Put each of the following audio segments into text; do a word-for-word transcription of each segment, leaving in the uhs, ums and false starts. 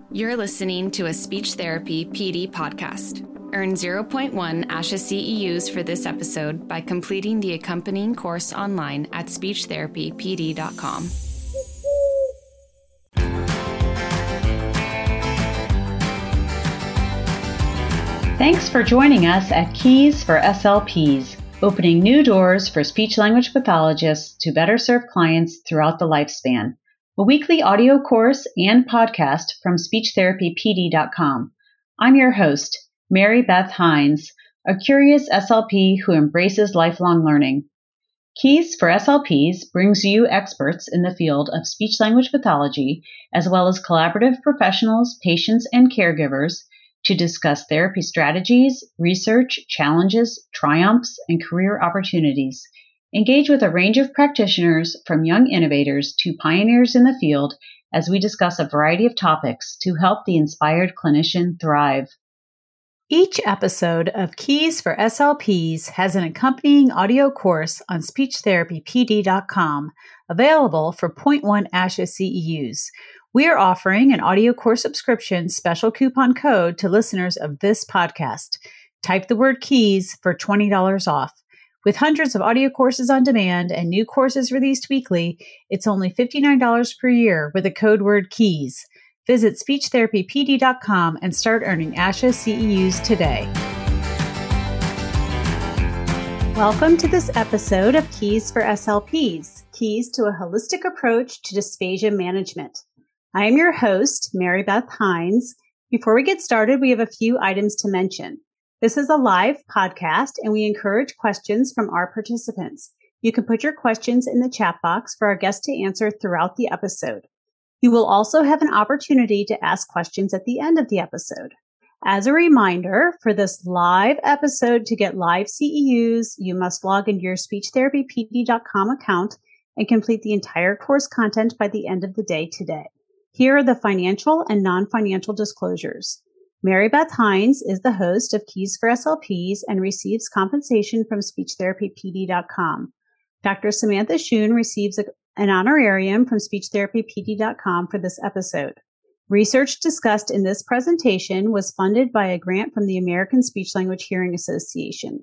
You're listening to a Speech Therapy P D podcast. Earn zero point one ASHA C E Us for this episode by completing the accompanying course online at speech therapy p d dot com. Thanks for joining us at Keys for S L Ps, opening new doors for speech-language pathologists to better serve clients throughout the lifespan. A weekly audio course and podcast from speech therapy p d dot com. I'm your host, Mary Beth Hines, a curious S L P who embraces lifelong learning. Keys for S L Ps brings you experts in the field of speech-language pathology, as well as collaborative professionals, patients, and caregivers to discuss therapy strategies, research, challenges, triumphs, and career opportunities. Engage with a range of practitioners from young innovators to pioneers in the field as we discuss a variety of topics to help the inspired clinician thrive. Each episode of Keys for S L Ps has an accompanying audio course on speech therapy p d dot com, available for zero point one ASHA C E Us. We are offering an audio course subscription special coupon code to listeners of this podcast. Type the word KEYS for twenty dollars off. With hundreds of audio courses on demand and new courses released weekly, it's only fifty-nine dollars per year with the code word KEYS. Visit speech therapy p d dot com and start earning ASHA C E Us today. Welcome to this episode of Keys for S L Ps, Keys to a Holistic Approach to Dysphagia Management. I am your host, Mary Beth Hines. Before we get started, we have a few items to mention. This is a live podcast, and we encourage questions from our participants. You can put your questions in the chat box for our guests to answer throughout the episode. You will also have an opportunity to ask questions at the end of the episode. As a reminder, for this live episode, to get live C E Us, you must log into your speech therapy p d dot com account and complete the entire course content by the end of the day today. Here are the financial and non-financial disclosures. Mary Beth Hines is the host of Keys for S L Ps and receives compensation from speech therapy p d dot com. Doctor Samantha Schoon receives a, an honorarium from speech therapy p d dot com for this episode. Research discussed in this presentation was funded by a grant from the American Speech-Language Hearing Association.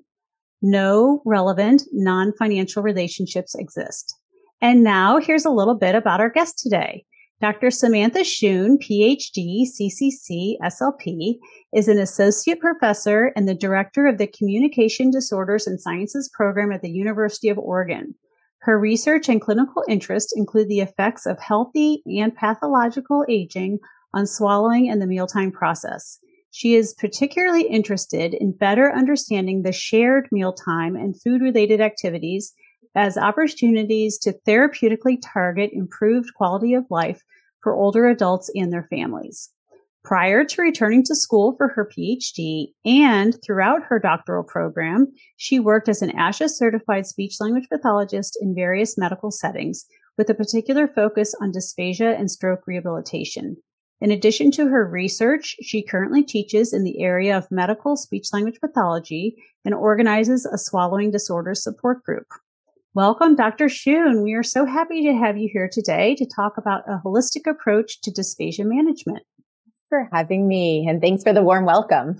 No relevant non-financial relationships exist. And now here's a little bit about our guest today. Doctor Samantha Schoon, P H D, C C C, S L P, is an associate professor and the director of the Communication Disorders and Sciences program at the University of Oregon. Her research and clinical interests include the effects of healthy and pathological aging on swallowing and the mealtime process. She is particularly interested in better understanding the shared mealtime and food-related activities as opportunities to therapeutically target improved quality of life for older adults and their families. Prior to returning to school for her P H D and throughout her doctoral program, she worked as an ASHA-certified speech-language pathologist in various medical settings, with a particular focus on dysphagia and stroke rehabilitation. In addition to her research, she currently teaches in the area of medical speech-language pathology and organizes a swallowing disorders support group. Welcome, Doctor Schoon. We are so happy to have you here today to talk about a holistic approach to dysphagia management. Thanks for having me, and thanks for the warm welcome.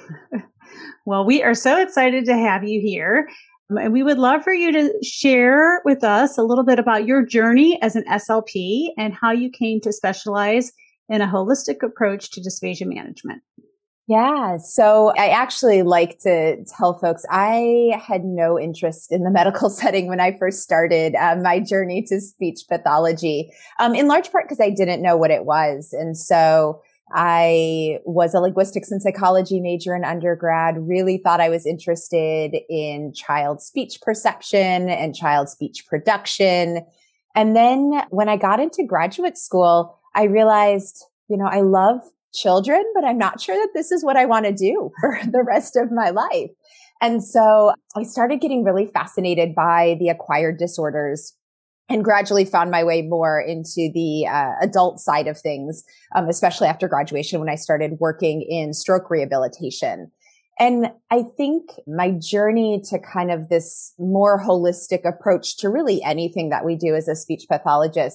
Well, we are so excited to have you here, and we would love for you to share with us a little bit about your journey as an S L P and how you came to specialize in a holistic approach to dysphagia management. Yeah. So I actually like to tell folks I had no interest in the medical setting when I first started um, my journey to speech pathology, um, in large part because I didn't know what it was. And so I was a linguistics and psychology major in undergrad, really thought I was interested in child speech perception and child speech production. And then when I got into graduate school, I realized, you know, I love children, but I'm not sure that this is what I want to do for the rest of my life. And so I started getting really fascinated by the acquired disorders and gradually found my way more into the uh, adult side of things, um, especially after graduation when I started working in stroke rehabilitation. And I think my journey to kind of this more holistic approach to really anything that we do as a speech pathologist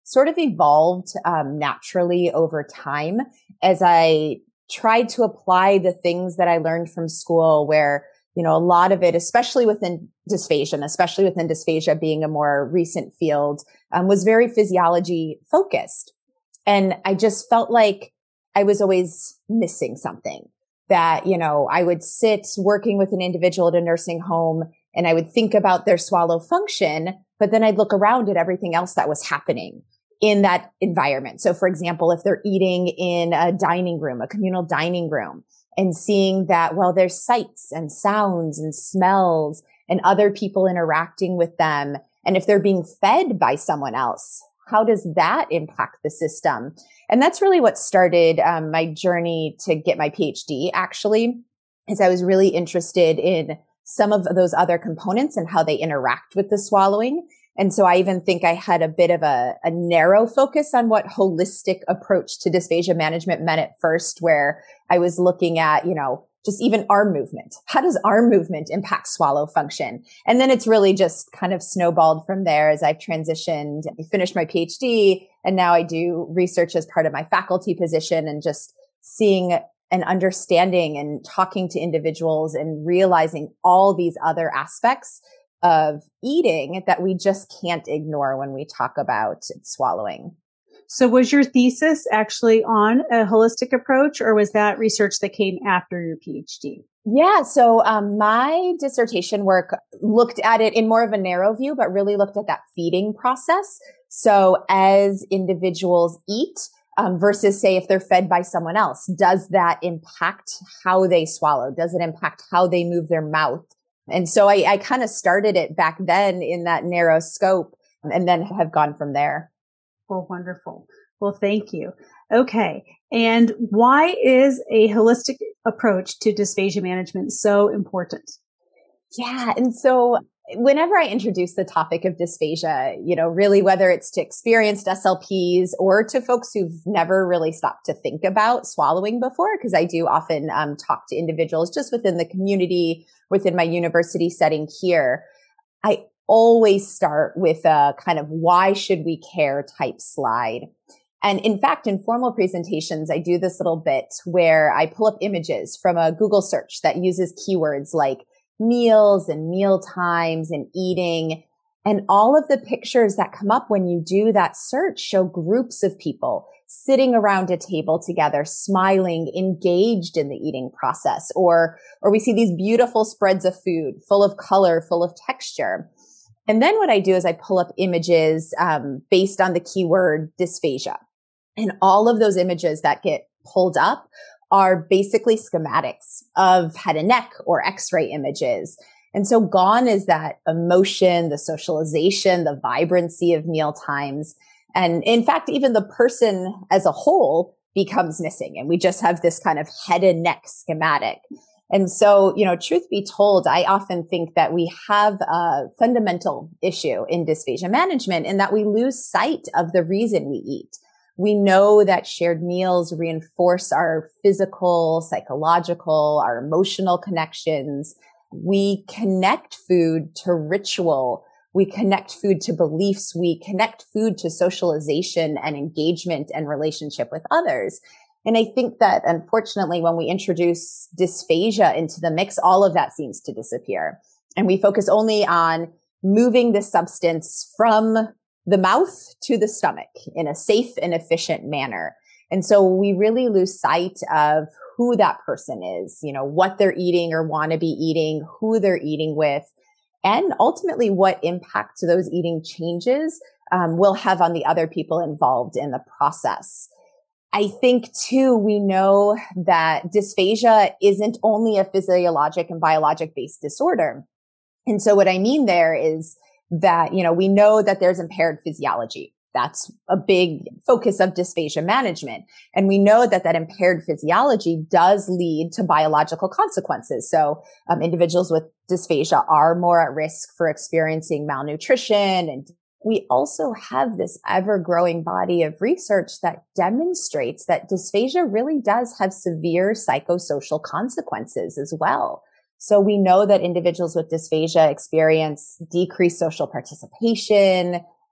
sort of evolved um, naturally over time as I tried to apply the things that I learned from school, where, you know, a lot of it, especially within dysphagia, and especially within dysphagia being a more recent field, um, was very physiology focused. And I just felt like I was always missing something. That, you know, I would sit working with an individual at a nursing home and I would think about their swallow function, but then I'd look around at everything else that was happening in that environment. So for example, if they're eating in a dining room, a communal dining room, and seeing that, well, there's sights and sounds and smells and other people interacting with them. And if they're being fed by someone else, how does that impact the system? And that's really what started um, my journey to get my PhD, actually, is I was really interested in some of those other components and how they interact with the swallowing. And so I even think I had a bit of a, a narrow focus on what holistic approach to dysphagia management meant at first, where I was looking at, you know, just even arm movement. How does arm movement impact swallow function? And then it's really just kind of snowballed from there as I've transitioned, I finished my PhD, and now I do research as part of my faculty position, and just seeing and understanding and talking to individuals and realizing all these other aspects of eating that we just can't ignore when we talk about swallowing. So was your thesis actually on a holistic approach, or was that research that came after your PhD? Yeah. So um, my dissertation work looked at it in more of a narrow view, but really looked at that feeding process. So as individuals eat um, versus, say, if they're fed by someone else, does that impact how they swallow? Does it impact how they move their mouth? And so I, I kind of started it back then in that narrow scope, and then have gone from there. Well, wonderful. Well, thank you. Okay. And why is a holistic approach to dysphagia management so important? Yeah. And so whenever I introduce the topic of dysphagia, you know, really, whether it's to experienced S L Ps or to folks who've never really stopped to think about swallowing before, because I do often um, talk to individuals just within the community, within my university setting here, I always start with a kind of why should we care type slide. And in fact, in formal presentations, I do this little bit where I pull up images from a Google search that uses keywords like meals and meal times and eating. And all of the pictures that come up when you do that search show groups of people sitting around a table together, smiling, engaged in the eating process. Or, or we see these beautiful spreads of food, full of color, full of texture. And then what I do is I pull up images um, based on the keyword dysphagia. And all of those images that get pulled up are basically schematics of head and neck or x-ray images. And so gone is that emotion, the socialization, the vibrancy of meal times. And in fact, even the person as a whole becomes missing. And we just have this kind of head and neck schematic. And so, you know, truth be told, I often think that we have a fundamental issue in dysphagia management in that we lose sight of the reason we eat. We know that shared meals reinforce our physical, psychological, our emotional connections. We connect food to ritual. We connect food to beliefs. We connect food to socialization and engagement and relationship with others. And I think that unfortunately, when we introduce dysphagia into the mix, all of that seems to disappear. And we focus only on moving the substance from the mouth to the stomach in a safe and efficient manner. And so we really lose sight of who that person is, you know, what they're eating or want to be eating, who they're eating with, and ultimately what impact those eating changes um, will have on the other people involved in the process. I think too, we know that dysphagia isn't only a physiologic and biologic based disorder. And so what I mean there is that, you know, we know that there's impaired physiology. That's a big focus of dysphagia management. And we know that that impaired physiology does lead to biological consequences. So um, individuals with dysphagia are more at risk for experiencing malnutrition. And we also have this ever-growing body of research that demonstrates that dysphagia really does have severe psychosocial consequences as well. So we know that individuals with dysphagia experience decreased social participation,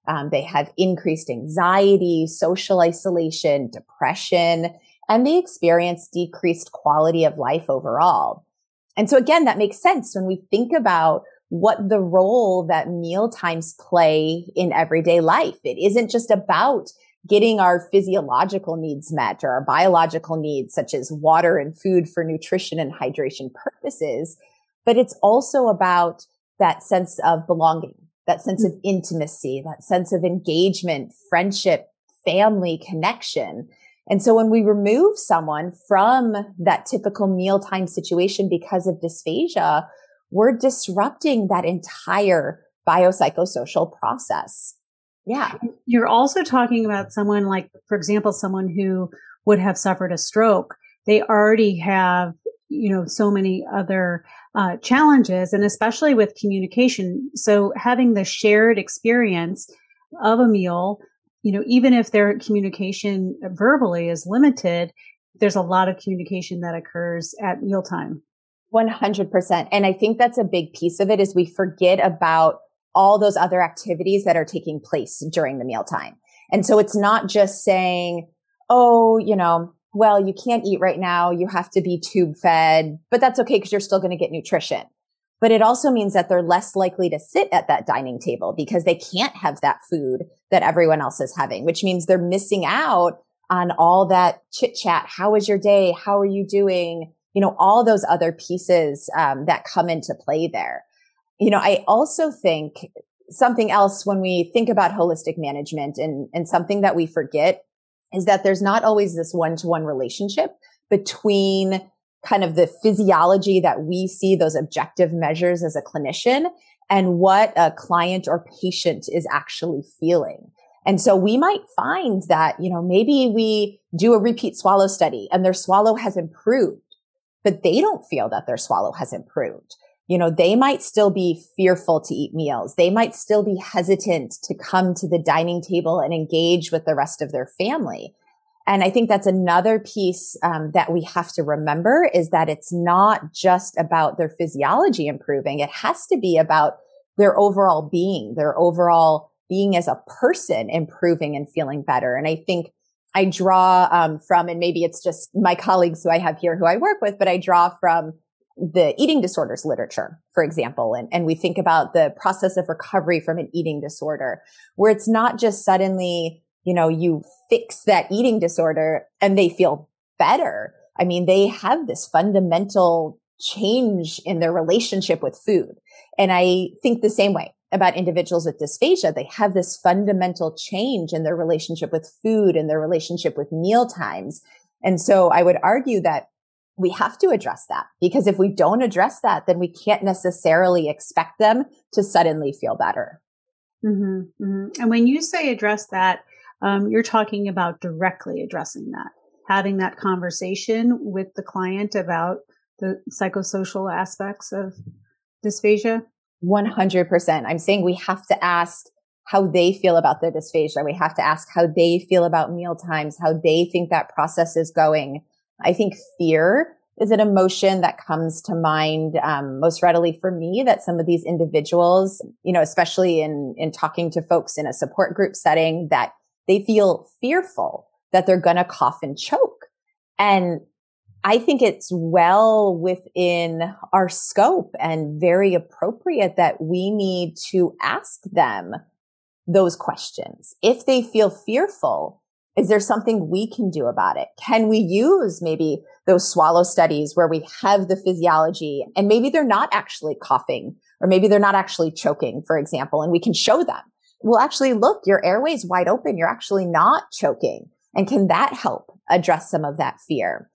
Um, they have increased anxiety, social isolation, depression, and they experience decreased quality of life overall. And so again, that makes sense when we think about what the role that meal times play in everyday life. It isn't just about getting our physiological needs met or our biological needs, such as water and food for nutrition and hydration purposes, but it's also about that sense of belonging, that sense of intimacy, that sense of engagement, friendship, family connection. And so when we remove someone from that typical mealtime situation because of dysphagia, we're disrupting that entire biopsychosocial process. Yeah. You're also talking about someone like, for example, someone who would have suffered a stroke. They already have, you know, so many other uh, challenges, and especially with communication. So having the shared experience of a meal, you know, even if their communication verbally is limited, there's a lot of communication that occurs at mealtime. one hundred percent. And I think that's a big piece of it is we forget about all those other activities that are taking place during the mealtime. And so it's not just saying, oh, you know, well, you can't eat right now. You have to be tube fed, but that's okay because you're still going to get nutrition. But it also means that they're less likely to sit at that dining table because they can't have that food that everyone else is having, which means they're missing out on all that chit chat. How was your day? How are you doing? You know, all those other pieces um, that come into play there. You know, I also think something else when we think about holistic management and, and something that we forget is that there's not always this one-to-one relationship between kind of the physiology that we see, those objective measures as a clinician, and what a client or patient is actually feeling. And so we might find that, you know, maybe we do a repeat swallow study and their swallow has improved, but they don't feel that their swallow has improved. You know, they might still be fearful to eat meals. They might still be hesitant to come to the dining table and engage with the rest of their family. And I think that's another piece um, that we have to remember is that it's not just about their physiology improving. It has to be about their overall being, their overall being as a person improving and feeling better. And I think I draw um, from, and maybe it's just my colleagues who I have here who I work with, but I draw from the eating disorders literature, for example. And, and we think about the process of recovery from an eating disorder, where it's not just suddenly, you know, you fix that eating disorder and they feel better. I mean, they have this fundamental change in their relationship with food. And I think the same way about individuals with dysphagia. They have this fundamental change in their relationship with food and their relationship with meal times. And so I would argue that we have to address that, because if we don't address that, then we can't necessarily expect them to suddenly feel better. Mm-hmm, mm-hmm. And when you say address that, um, you're talking about directly addressing that, having that conversation with the client about the psychosocial aspects of dysphagia? one hundred percent. I'm saying we have to ask how they feel about their dysphagia. We have to ask how they feel about meal times, how they think that process is going. I think fear is an emotion that comes to mind um, most readily for me, that some of these individuals, you know, especially in, in talking to folks in a support group setting, that they feel fearful that they're going to cough and choke. And I think it's well within our scope and very appropriate that we need to ask them those questions. If they feel fearful, is there something we can do about it? Can we use maybe those swallow studies where we have the physiology and maybe they're not actually coughing or maybe they're not actually choking, for example, and we can show them, well, actually, look, your airway's wide open. You're actually not choking. And can that help address some of that fear?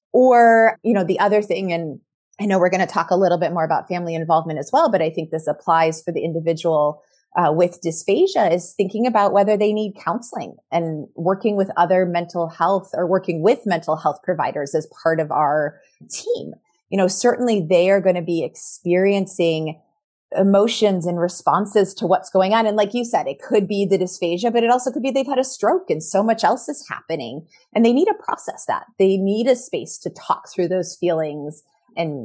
Or, you know, the other thing, and I know we're going to talk a little bit more about family involvement as well, but I think this applies for the individual Uh, with dysphagia, is thinking about whether they need counseling and working with other mental health or working with mental health providers as part of our team. You know, certainly they are going to be experiencing emotions and responses to what's going on. And like you said, it could be the dysphagia, but it also could be they've had a stroke and so much else is happening and they need to process that. They need a space to talk through those feelings and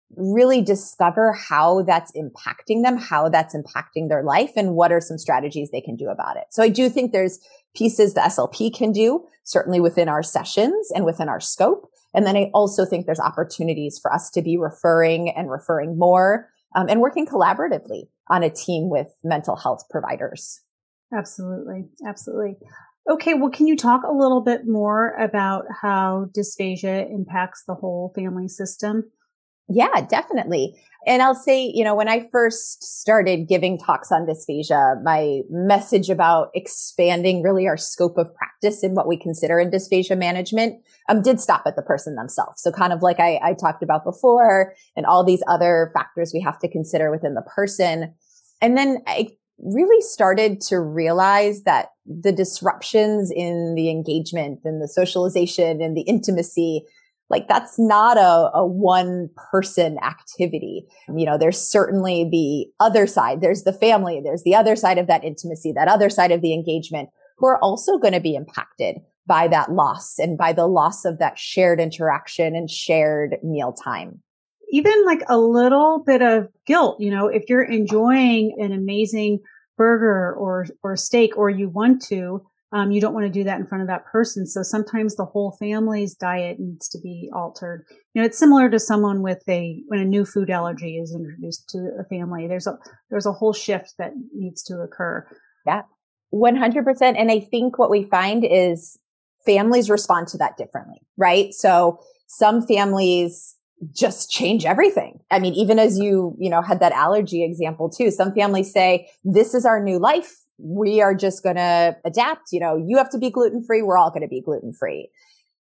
really discover how that's impacting them, how that's impacting their life, and what are some strategies they can do about it. So I do think there's pieces the S L P can do, certainly within our sessions and within our scope. And then I also think there's opportunities for us to be referring and referring more um, and working collaboratively on a team with mental health providers. Absolutely. Absolutely. Okay. Well, can you talk a little bit more about how dysphagia impacts the whole family system? Yeah, definitely. And I'll say, you know, when I first started giving talks on dysphagia, my message about expanding really our scope of practice in what we consider in dysphagia management um, did stop at the person themselves. So kind of like I, I talked about before, and all these other factors we have to consider within the person. And then I really started to realize that the disruptions in the engagement and the socialization and the intimacy, like that's not a, a one person activity. You know, there's certainly the other side. There's the family. There's the other side of that intimacy, that other side of the engagement, who are also going to be impacted by that loss and by the loss of that shared interaction and shared mealtime. Even like a little bit of guilt, you know, if you're enjoying an amazing burger or, or steak, or you want to, Um, you don't want to do that in front of that person. So sometimes the whole family's diet needs to be altered. You know, it's similar to someone with a, when a new food allergy is introduced to a family, there's a, there's a whole shift that needs to occur. Yeah, one hundred percent. And I think what we find is families respond to that differently, right? So some families just change everything. I mean, even as you, you know, had that allergy example too, some families say, this is our new life. We are just going to adapt. You know, you have to be gluten-free. We're all going to be gluten-free.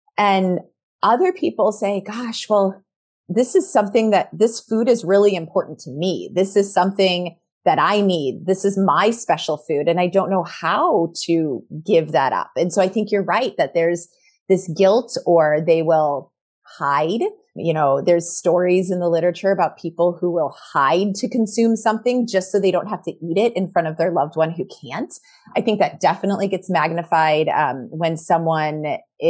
And other people say, gosh, well, this is something that this food is really important to me. This is something that I need. This is my special food. And I don't know how to give that up. And so I think you're right that there's this guilt, or they will hide. You know, there's stories in the literature about people who will hide to consume something just so they don't have to eat it in front of their loved one who can't. I think that definitely gets magnified um, when someone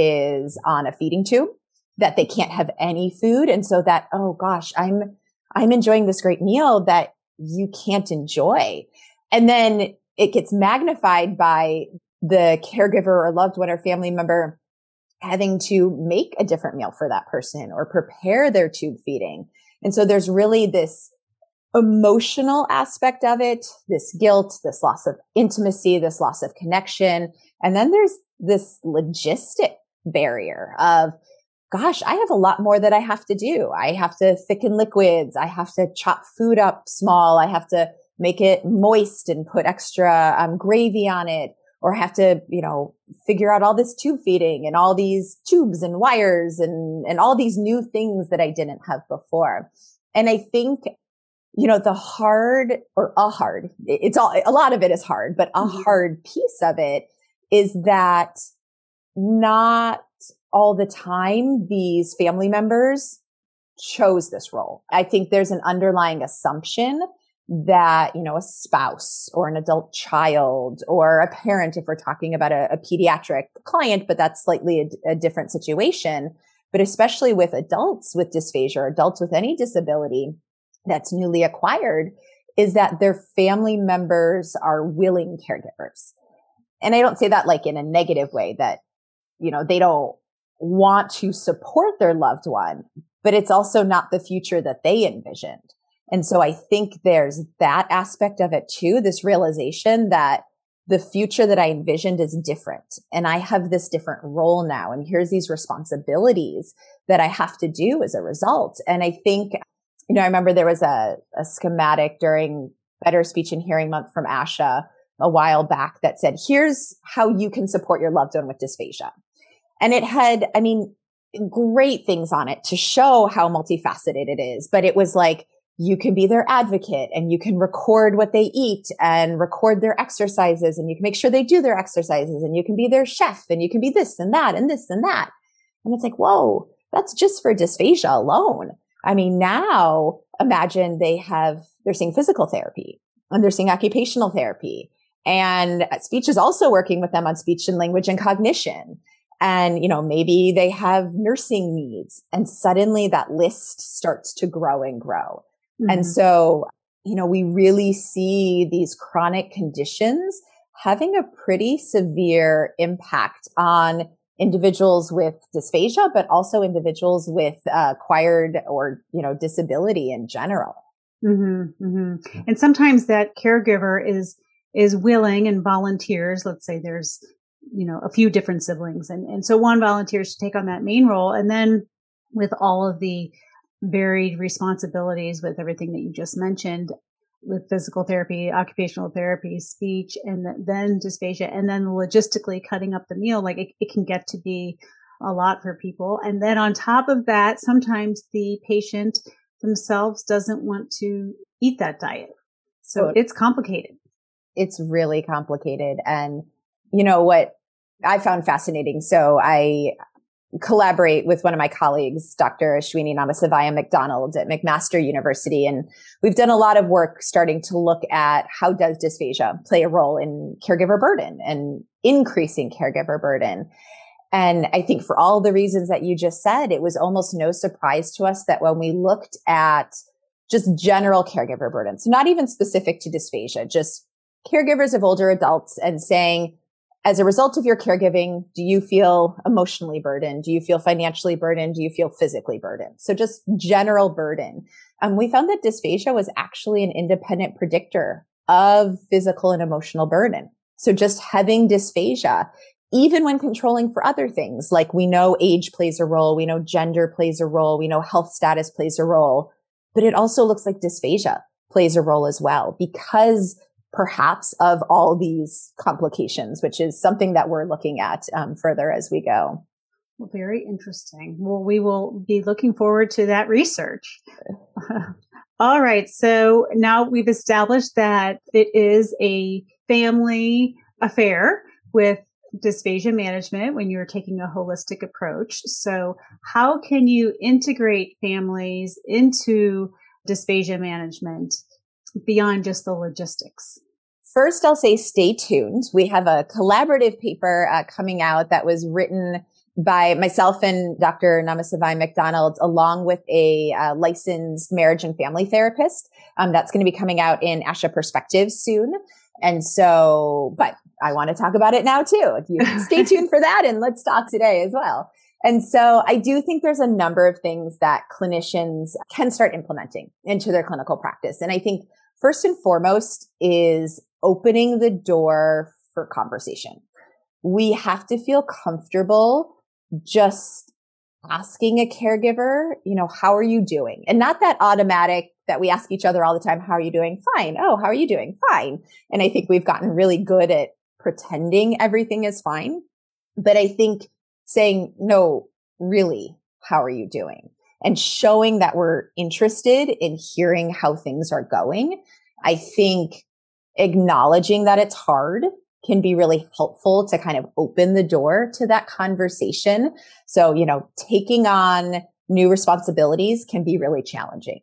is on a feeding tube, that they can't have any food. And so that, oh gosh, I'm, I'm enjoying this great meal that you can't enjoy. And then it gets magnified by the caregiver or loved one or family member having to make a different meal for that person or prepare their tube feeding. And so there's really this emotional aspect of it, this guilt, this loss of intimacy, this loss of connection. And then there's this logistic barrier of, gosh, I have a lot more that I have to do. I have to thicken liquids. I have to chop food up small. I have to make it moist and put extra um, gravy on it. Or have to, you know, figure out all this tube feeding and all these tubes and wires and, and all these new things that I didn't have before. And I think, you know, the hard or a hard, it's all, a lot of it is hard, but a mm-hmm. hard piece of it is that not all the time these family members chose this role. I think there's an underlying assumption that, you know, a spouse or an adult child or a parent, if we're talking about a, a pediatric client, but that's slightly a, a different situation. But especially with adults with dysphagia or adults with any disability that's newly acquired, is that their family members are willing caregivers. And I don't say that like in a negative way, that, you know, they don't want to support their loved one, but it's also not the future that they envisioned. And so I think there's that aspect of it too, this realization that the future that I envisioned is different. And I have this different role now. And here's these responsibilities that I have to do as a result. And I think, you know, I remember there was a, a schematic during Better Speech and Hearing Month from ASHA a while back that said, here's how you can support your loved one with dysphagia. And it had, I mean, great things on it to show how multifaceted it is. But it was like, you can be their advocate and you can record what they eat and record their exercises, and you can make sure they do their exercises, and you can be their chef, and you can be this and that and this and that. And it's like, whoa, that's just for dysphagia alone. I mean, now imagine they have, they're seeing physical therapy and they're seeing occupational therapy, and speech is also working with them on speech and language and cognition. And, you know, maybe they have nursing needs, and suddenly that list starts to grow and grow. Mm-hmm. And so, you know, we really see these chronic conditions having a pretty severe impact on individuals with dysphagia, but also individuals with uh, acquired or, you know, disability in general. Mm-hmm, mm-hmm. And sometimes that caregiver is, is willing and volunteers. Let's say there's, you know, a few different siblings. And, and so one volunteers to take on that main role. And then with all of the varied responsibilities with everything that you just mentioned, with physical therapy, occupational therapy, speech, and then dysphagia, and then logistically cutting up the meal, like it, it can get to be a lot for people. And then on top of that, sometimes the patient themselves doesn't want to eat that diet. So it's complicated. It's really complicated. And you know what I found fascinating? So I collaborate with one of my colleagues, Doctor Ashwini Namasivaya McDonald at McMaster University. And we've done a lot of work starting to look at how does dysphagia play a role in caregiver burden and increasing caregiver burden. And I think for all the reasons that you just said, it was almost no surprise to us that when we looked at just general caregiver burden, so not even specific to dysphagia, just caregivers of older adults, and saying, as a result of your caregiving, do you feel emotionally burdened? Do you feel financially burdened? Do you feel physically burdened? So just general burden. Um, we found that dysphagia was actually an independent predictor of physical and emotional burden. So just having dysphagia, even when controlling for other things, like we know age plays a role, we know gender plays a role, we know health status plays a role, but it also looks like dysphagia plays a role as well, because perhaps of all these complications, which is something that we're looking at um, further as we go. Well, very interesting. Well, we will be looking forward to that research. All right. So now we've established that it is a family affair with dysphagia management when you're taking a holistic approach. So how can you integrate families into dysphagia management beyond just the logistics? First, I'll say stay tuned. We have a collaborative paper uh, coming out that was written by myself and Doctor Namasivaya McDonald, along with a uh, licensed marriage and family therapist. Um, that's going to be coming out in ASHA Perspectives soon. And so, but I want to talk about it now too. You stay tuned for that, and let's talk today as well. And so I do think there's a number of things that clinicians can start implementing into their clinical practice. And I think first and foremost is opening the door for conversation. We have to feel comfortable just asking a caregiver, you know, how are you doing? And not that automatic that we ask each other all the time, how are you doing? Fine. Oh, how are you doing? Fine. And I think we've gotten really good at pretending everything is fine. But I think saying, no, really, how are you doing? And showing that we're interested in hearing how things are going. I think acknowledging that it's hard can be really helpful to kind of open the door to that conversation. So, you know, taking on new responsibilities can be really challenging.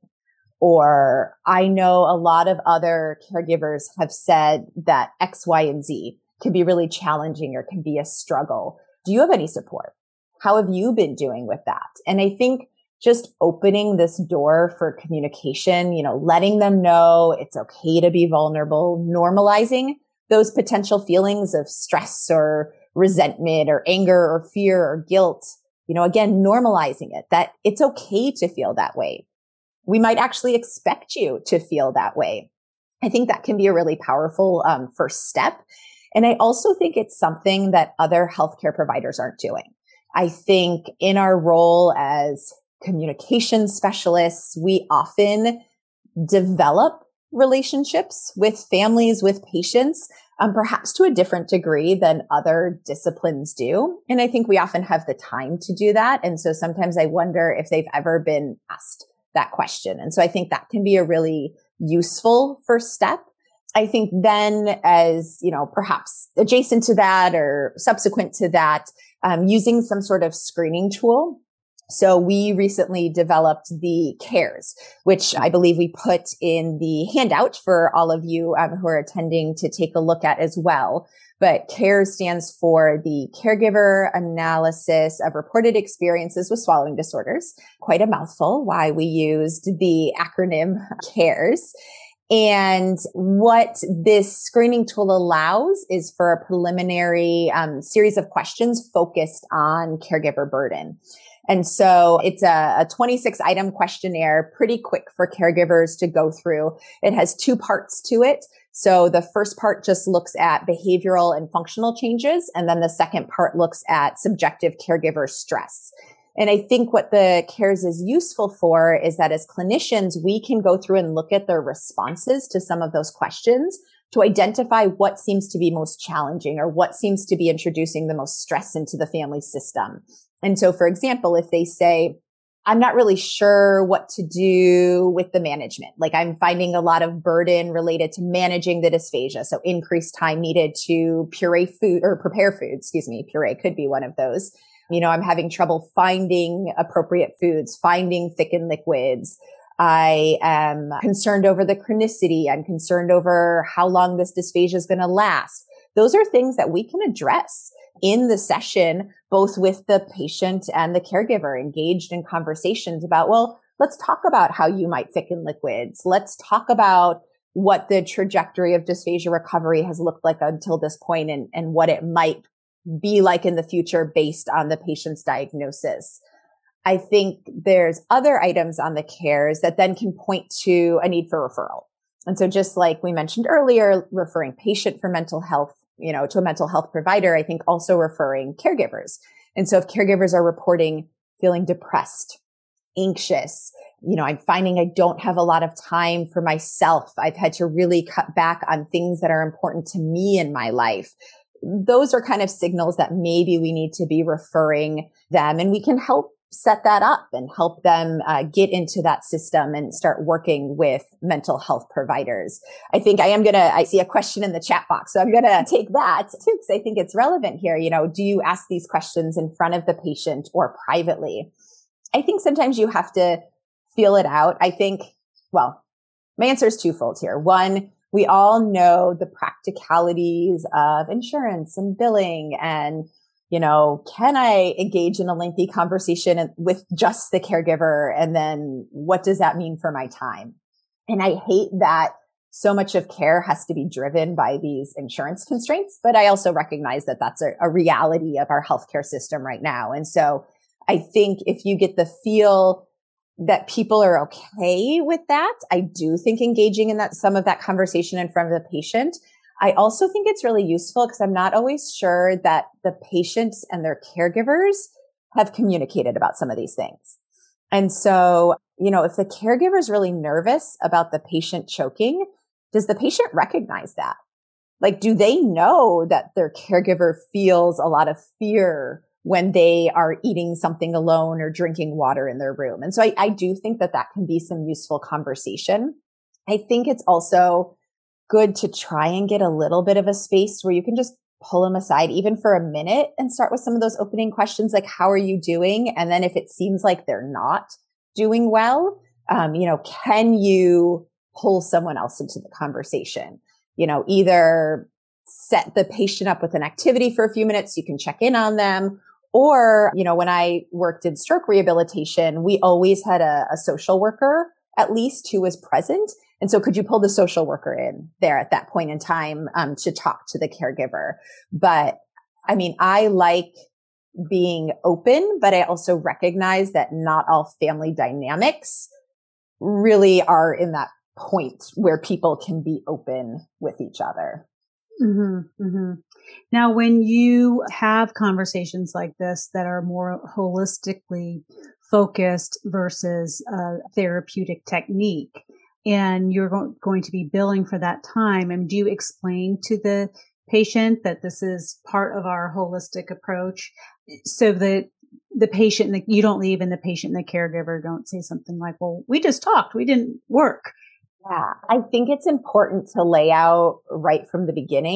Or I know a lot of other caregivers have said that X, Y, and Z can be really challenging or can be a struggle. Do you have any support? How have you been doing with that? And I think just opening this door for communication, you know, letting them know it's okay to be vulnerable, normalizing those potential feelings of stress or resentment or anger or fear or guilt, you know, again, normalizing it, that it's okay to feel that way. We might actually expect you to feel that way. I think that can be a really powerful um, first step. And I also think it's something that other healthcare providers aren't doing. I think in our role as communication specialists, we often develop relationships with families, with patients, um, perhaps to a different degree than other disciplines do. And I think we often have the time to do that. And so sometimes I wonder if they've ever been asked that question. And so I think that can be a really useful first step. I think then as, you know, perhaps adjacent to that or subsequent to that, um, using some sort of screening tool So we recently developed the CARES, which I believe we put in the handout for all of you um, who are attending to take a look at as well. But CARES stands for the Caregiver Analysis of Reported Experiences with Swallowing Disorders. Quite a mouthful, why we used the acronym CARES. And what this screening tool allows is for a preliminary um, series of questions focused on caregiver burden. And so it's a, a twenty-six item questionnaire, pretty quick for caregivers to go through. It has two parts to it. So the first part just looks at behavioral and functional changes. And then the second part looks at subjective caregiver stress. And I think what the CARES is useful for is that as clinicians, we can go through and look at their responses to some of those questions to identify what seems to be most challenging or what seems to be introducing the most stress into the family system. And so, for example, if they say, I'm not really sure what to do with the management, like I'm finding a lot of burden related to managing the dysphagia. So increased time needed to puree food or prepare food, excuse me, puree could be one of those. You know, I'm having trouble finding appropriate foods, finding thickened liquids. I am concerned over the chronicity. I'm concerned over how long this dysphagia is going to last. Those are things that we can address in the session, both with the patient and the caregiver, engaged in conversations about, well, let's talk about how you might thicken liquids. Let's talk about what the trajectory of dysphagia recovery has looked like until this point and, and what it might be like in the future based on the patient's diagnosis. I think there's other items on the CARES that then can point to a need for referral. And so just like we mentioned earlier, referring patient for mental health, you know, to a mental health provider, I think also referring caregivers. And so if caregivers are reporting feeling depressed, anxious, you know, I'm finding I don't have a lot of time for myself. I've had to really cut back on things that are important to me in my life. Those are kind of signals that maybe we need to be referring them, and we can help set that up and help them uh, get into that system and start working with mental health providers. I think I am going to, I see a question in the chat box, so I'm going to take that too, because I think it's relevant here. You know, do you ask these questions in front of the patient or privately? I think sometimes you have to feel it out. I think, well, my answer is twofold here. One, we all know the practicalities of insurance and billing and, you know, can I engage in a lengthy conversation with just the caregiver? And then what does that mean for my time? And I hate that so much of care has to be driven by these insurance constraints, but I also recognize that that's a, a reality of our healthcare system right now. And so I think if you get the feel that people are okay with that, I do think engaging in that, some of that conversation in front of the patient. I also think it's really useful because I'm not always sure that the patients and their caregivers have communicated about some of these things. And so, you know, if the caregiver is really nervous about the patient choking, does the patient recognize that? Like, do they know that their caregiver feels a lot of fear when they are eating something alone or drinking water in their room? And so I, I do think that that can be some useful conversation. I think it's also good to try and get a little bit of a space where you can just pull them aside even for a minute and start with some of those opening questions like, how are you doing? And then if it seems like they're not doing well, um, you know, can you pull someone else into the conversation? You know, either set the patient up with an activity for a few minutes, you can check in on them. Or, you know, when I worked in stroke rehabilitation, we always had a, a social worker, at least, who was present. And so could you pull the social worker in there at that point in time um, to talk to the caregiver? But I mean, I like being open, but I also recognize that not all family dynamics really are in that point where people can be open with each other. Mm-hmm, mm-hmm. Now, when you have conversations like this that are more holistically focused versus a therapeutic technique, and you're go- going to be billing for that time, and do you explain to the patient that this is part of our holistic approach so that the patient, the, you don't leave and the patient and the caregiver don't say something like, well, we just talked, we didn't work. Yeah, I think it's important to lay out right from the beginning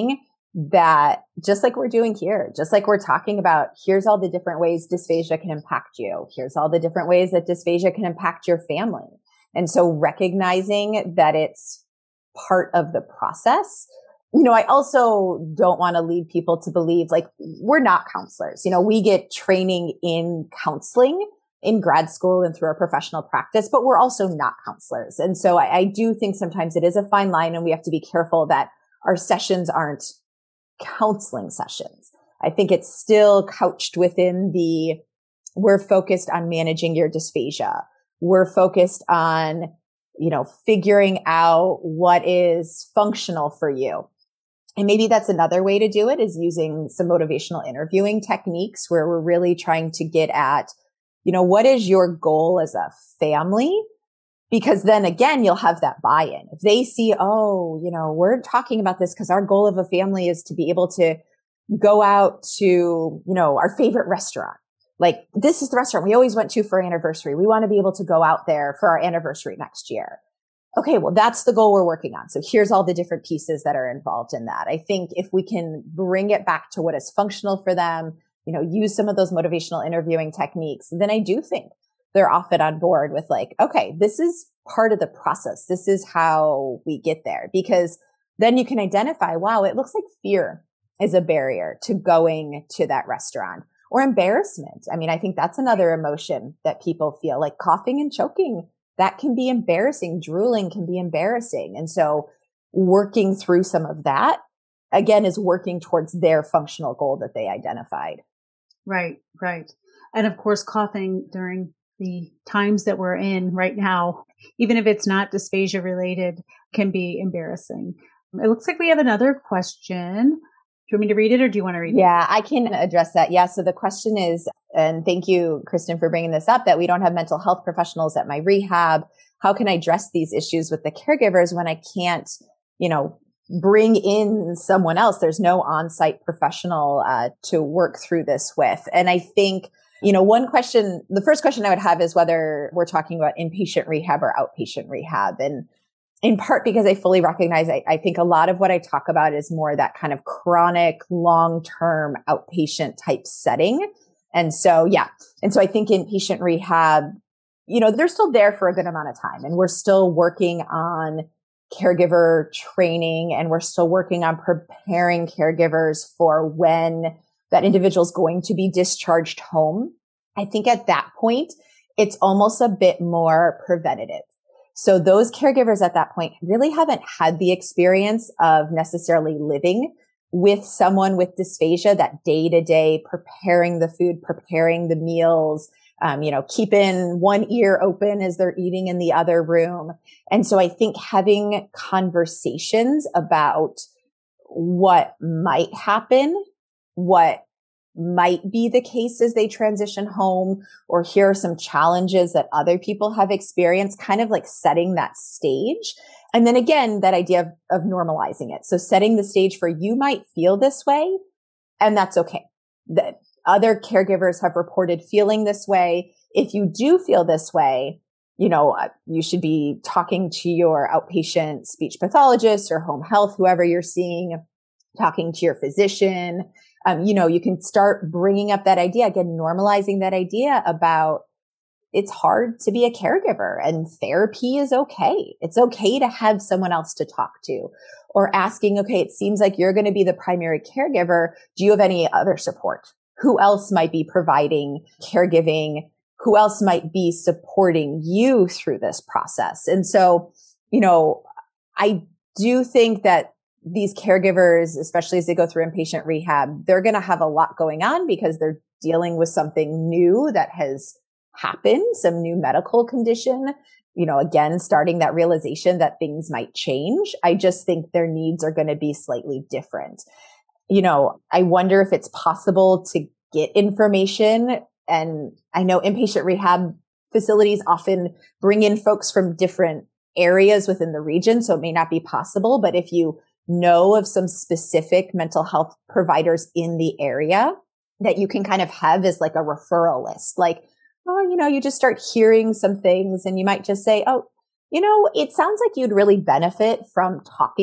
that just like we're doing here, just like we're talking about, here's all the different ways dysphagia can impact you. Here's all the different ways that dysphagia can impact your family. And so recognizing that it's part of the process. You know, I also don't want to lead people to believe like we're not counselors. You know, we get training in counseling in grad school and through our professional practice, but we're also not counselors. And so I, I do think sometimes it is a fine line, and we have to be careful that our sessions aren't counseling sessions. I think it's still couched within the, we're focused on managing your dysphagia. We're focused on, you know, figuring out what is functional for you. And maybe that's another way to do it, is using some motivational interviewing techniques where we're really trying to get at, you know, what is your goal as a family? Because then again, you'll have that buy-in. If they see, oh, you know, we're talking about this because our goal of a family is to be able to go out to, you know, our favorite restaurant. Like, this is the restaurant we always went to for our anniversary. We want to be able to go out there for our anniversary next year. Okay, well, that's the goal we're working on. So here's all the different pieces that are involved in that. I think if we can bring it back to what is functional for them, you know, use some of those motivational interviewing techniques, then I do think they're often on board with like, okay, this is part of the process. This is how we get there. Because then you can identify, wow, it looks like fear is a barrier to going to that restaurant, or embarrassment. I mean, I think that's another emotion that people feel, like coughing and choking. That can be embarrassing. Drooling can be embarrassing. And so working through some of that, again, is working towards their functional goal that they identified. Right, right. And of course, coughing during the times that we're in right now, even if it's not dysphagia related, can be embarrassing. It looks like we have another question. Do you want me to read it, or do you want to read it? Yeah, I can address that. Yeah. So the question is, and thank you, Kristen, for bringing this up, that we don't have mental health professionals at my rehab. How can I address these issues with the caregivers when I can't, you know, bring in someone else? There's no on-site professional uh, to work through this with. And I think, you know, one question, the first question I would have is whether we're talking about inpatient rehab or outpatient rehab. And in part because I fully recognize, I, I think a lot of what I talk about is more that kind of chronic, long-term outpatient type setting. And so, yeah. And so I think inpatient rehab, you know, they're still there for a good amount of time, and we're still working on caregiver training, and we're still working on preparing caregivers for when that individual is going to be discharged home. I think at that point, it's almost a bit more preventative. So those caregivers at that point really haven't had the experience of necessarily living with someone with dysphagia, that day to day, preparing the food, preparing the meals, um, you know, keeping one ear open as they're eating in the other room. And so I think having conversations about what might happen, what might be the case as they transition home, or here are some challenges that other people have experienced, kind of like setting that stage. And then again, that idea of, of normalizing it. So setting the stage for, you might feel this way, and that's okay. That other caregivers have reported feeling this way. If you do feel this way, you know, you should be talking to your outpatient speech pathologist or home health, whoever you're seeing, talking to your physician. Um, you know, you can start bringing up that idea, again, normalizing that idea about, it's hard to be a caregiver and therapy is okay. It's okay to have someone else to talk to, or asking, okay, it seems like you're going to be the primary caregiver. Do you have any other support? Who else might be providing caregiving? Who else might be supporting you through this process? And so, you know, I do think that these caregivers, especially as they go through inpatient rehab, they're going to have a lot going on because they're dealing with something new that has happened, some new medical condition, you know, again, starting that realization that things might change. I just think their needs are going to be slightly different. You know, I wonder if it's possible to get information. And I know inpatient rehab facilities often bring in folks from different areas within the region, so it may not be possible. But if you know of some specific mental health providers in the area that you can kind of have as like a referral list, like, oh, you know, you just start hearing some things and you might just say, oh, you know, it sounds like you'd really benefit from talking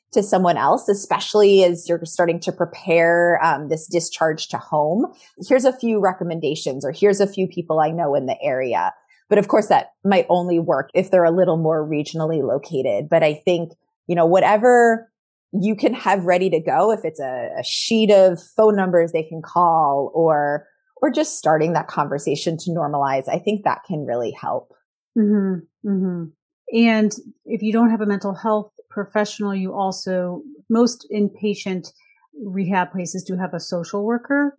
to someone else, especially as you're starting to prepare um, this discharge to home. Here's a few recommendations, or here's a few people I know in the area. But of course, that might only work if they're a little more regionally located. But I think, you know, whatever you can have ready to go, if it's a, a sheet of phone numbers they can call, or or just starting that conversation to normalize, I think that can really help. Mm-hmm, mm-hmm. And if you don't have a mental health professional, you also, most inpatient rehab places do have a social worker.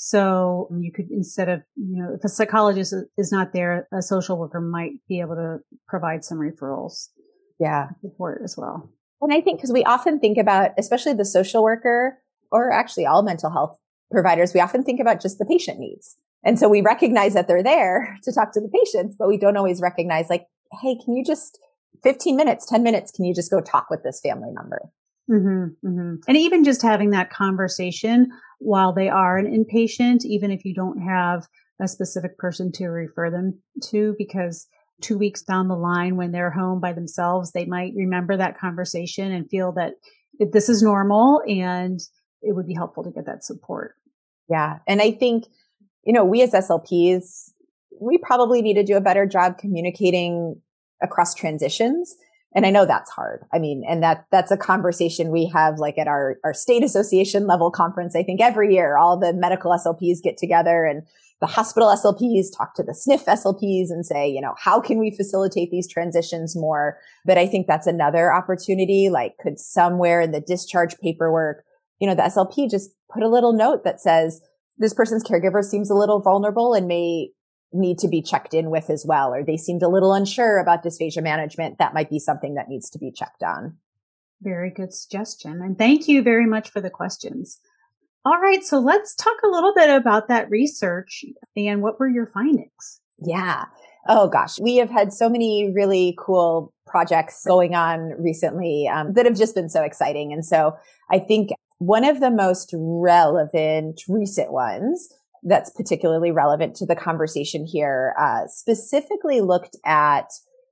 So you could, instead of, you know, if a psychologist is not there, a social worker might be able to provide some referrals. Yeah. Support as well. And I think because we often think about, especially the social worker, or actually all mental health providers, we often think about just the patient needs. And so we recognize that they're there to talk to the patients, but we don't always recognize, like, hey, can you just fifteen minutes, ten minutes, can you just go talk with this family member? Mm-hmm, mm-hmm. And even just having that conversation while they are an inpatient, even if you don't have a specific person to refer them to, because two weeks down the line when they're home by themselves, they might remember that conversation and feel that this is normal, and it would be helpful to get that support. Yeah. And I think, you know, we as S L Ps, we probably need to do a better job communicating across transitions. And I know that's hard. I mean, and that that's a conversation we have like at our, our state association level conference. I think every year, all the medical S L Ps get together, and the hospital S L Ps talk to the S N F S L Ps and say, you know, how can we facilitate these transitions more? But I think that's another opportunity. Like, could somewhere in the discharge paperwork, you know, the S L P just put a little note that says, this person's caregiver seems a little vulnerable and may need to be checked in with as well, or they seemed a little unsure about dysphagia management. That might be something that needs to be checked on. Very good suggestion. And thank you very much for the questions. All right. So let's talk a little bit about that research, and what were your findings? Yeah. Oh gosh, we have had so many really cool projects going on recently um, that have just been so exciting. And so I think one of the most relevant recent ones that's particularly relevant to the conversation here, uh, specifically looked at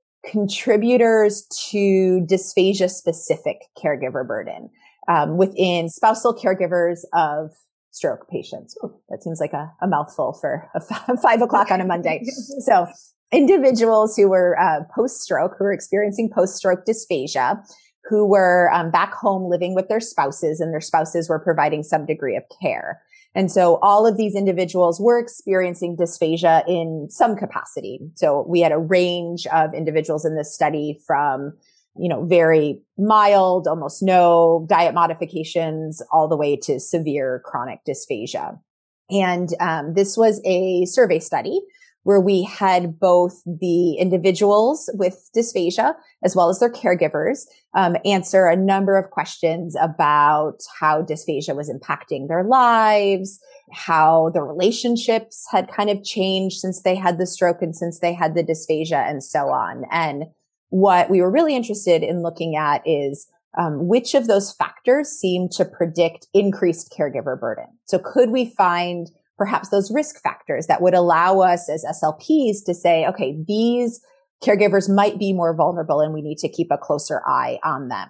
contributors to dysphagia-specific caregiver burden um, within spousal caregivers of stroke patients. Ooh, that seems like a, a mouthful for a f- five o'clock on a Monday. So individuals who were uh, post-stroke, who were experiencing post-stroke dysphagia, who were um, back home living with their spouses, and their spouses were providing some degree of care. And so all of these individuals were experiencing dysphagia in some capacity. So we had a range of individuals in this study from, you know, very mild, almost no diet modifications, all the way to severe chronic dysphagia. And um, this was a survey study where we had both the individuals with dysphagia as well as their caregivers um, answer a number of questions about how dysphagia was impacting their lives, how the relationships had kind of changed since they had the stroke and since they had the dysphagia, and so on. And what we were really interested in looking at is um, which of those factors seem to predict increased caregiver burden. So could we find perhaps those risk factors that would allow us as S L Ps to say, okay, these caregivers might be more vulnerable and we need to keep a closer eye on them.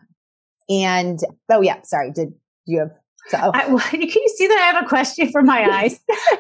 And, oh yeah, sorry, did you have, so, oh. I, well, can you see that I have a question for my eyes?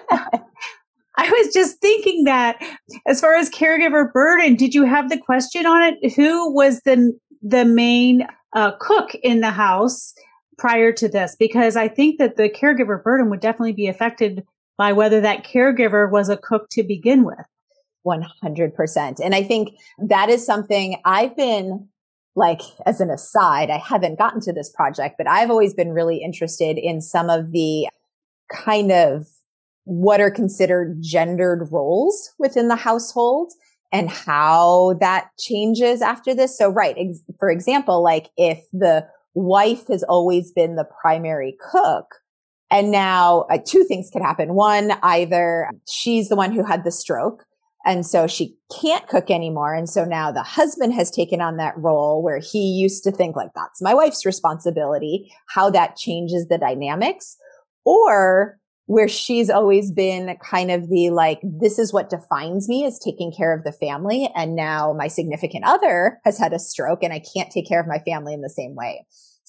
I was just thinking that as far as caregiver burden, did you have the question on it? Who was the, the main uh, cook in the house prior to this? Because I think that the caregiver burden would definitely be affected by whether that caregiver was a cook to begin with. one hundred percent. And I think that is something I've been, like, as an aside, I haven't gotten to this project, but I've always been really interested in some of the kind of what are considered gendered roles within the household and how that changes after this. So, right. Ex- for example, like if the wife has always been the primary cook, and now uh, two things could happen. One, either she's the one who had the stroke, and so she can't cook anymore. And so now the husband has taken on that role where he used to think like, that's my wife's responsibility, how that changes the dynamics. Or where she's always been kind of the like, this is what defines me, is taking care of the family. And now my significant other has had a stroke and I can't take care of my family in the same way.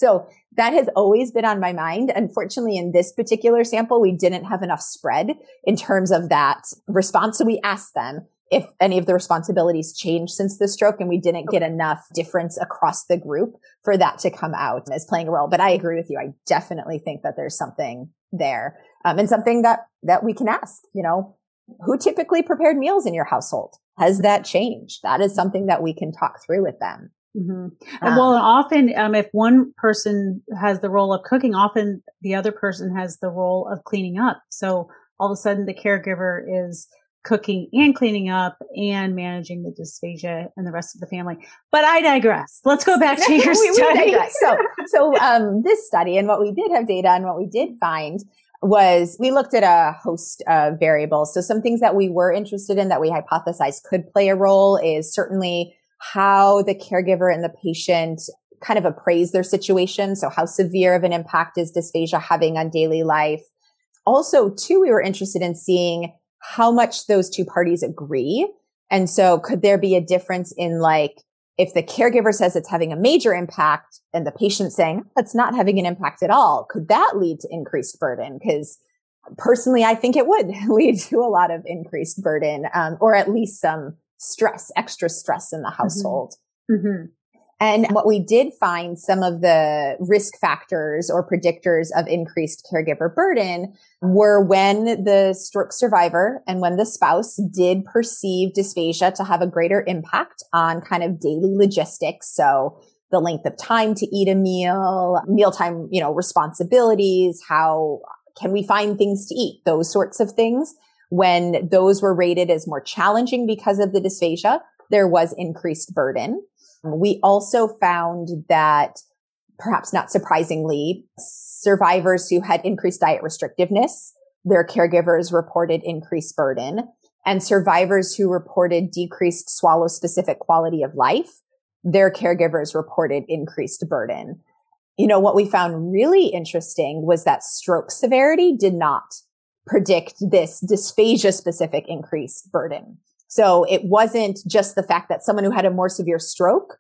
So that has always been on my mind. Unfortunately, in this particular sample, we didn't have enough spread in terms of that response. So we asked them if any of the responsibilities changed since the stroke, and we didn't get enough difference across the group for that to come out as playing a role. But I agree with you. I definitely think that there's something there, um, and something that, that we can ask, you know, who typically prepared meals in your household? Has that changed? That is something that we can talk through with them. Mm-hmm. Um, well, often, um, if one person has the role of cooking, often the other person has the role of cleaning up. So all of a sudden the caregiver is cooking and cleaning up and managing the dysphagia and the rest of the family. But I digress. Let's go back to your we, study. We digress. So, so, um, this study and what we did have data on, what we did find was we looked at a host of variables. So some things that we were interested in that we hypothesized could play a role is certainly how the caregiver and the patient kind of appraise their situation. So how severe of an impact is dysphagia having on daily life? Also, too, we were interested in seeing how much those two parties agree. And so could there be a difference in, like, if the caregiver says it's having a major impact and the patient saying it's not having an impact at all, could that lead to increased burden? Because personally, I think it would lead to a lot of increased burden, um, or at least some stress, extra stress in the household. Mm-hmm. Mm-hmm. And what we did find, some of the risk factors or predictors of increased caregiver burden were when the stroke survivor and when the spouse did perceive dysphagia to have a greater impact on kind of daily logistics. So the length of time to eat a meal, mealtime, you know, responsibilities, how can we find things to eat, those sorts of things. When those were rated as more challenging because of the dysphagia, there was increased burden. We also found that, perhaps not surprisingly, survivors who had increased diet restrictiveness, their caregivers reported increased burden, and survivors who reported decreased swallow-specific quality of life, their caregivers reported increased burden. You know, what we found really interesting was that stroke severity did not predict this dysphagia-specific increased burden. So it wasn't just the fact that someone who had a more severe stroke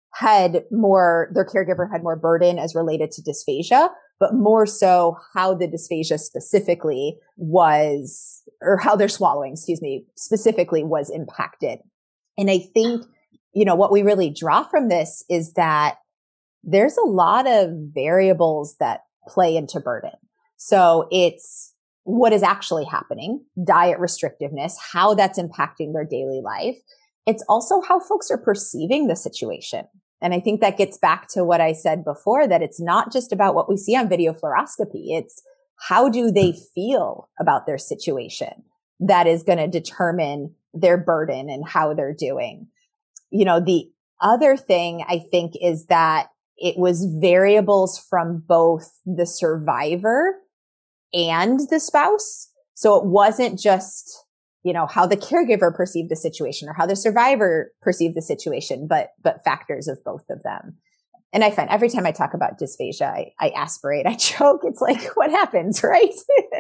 had more, their caregiver had more burden as related to dysphagia, but more so how the dysphagia specifically was, or how their swallowing, excuse me, specifically was impacted. And I think, you know, what we really draw from this is that there's a lot of variables that play into burden. So it's what is actually happening, diet restrictiveness, how that's impacting their daily life. It's also how folks are perceiving the situation. And I think that gets back to what I said before, that it's not just about what we see on video fluoroscopy. It's how do they feel about their situation that is going to determine their burden and how they're doing. You know, the other thing I think is that it was variables from both the survivor and the spouse. So it wasn't just, you know, how the caregiver perceived the situation or how the survivor perceived the situation, but, but factors of both of them. And I find every time I talk about dysphagia, I, I aspirate, I choke. It's like, what happens, right?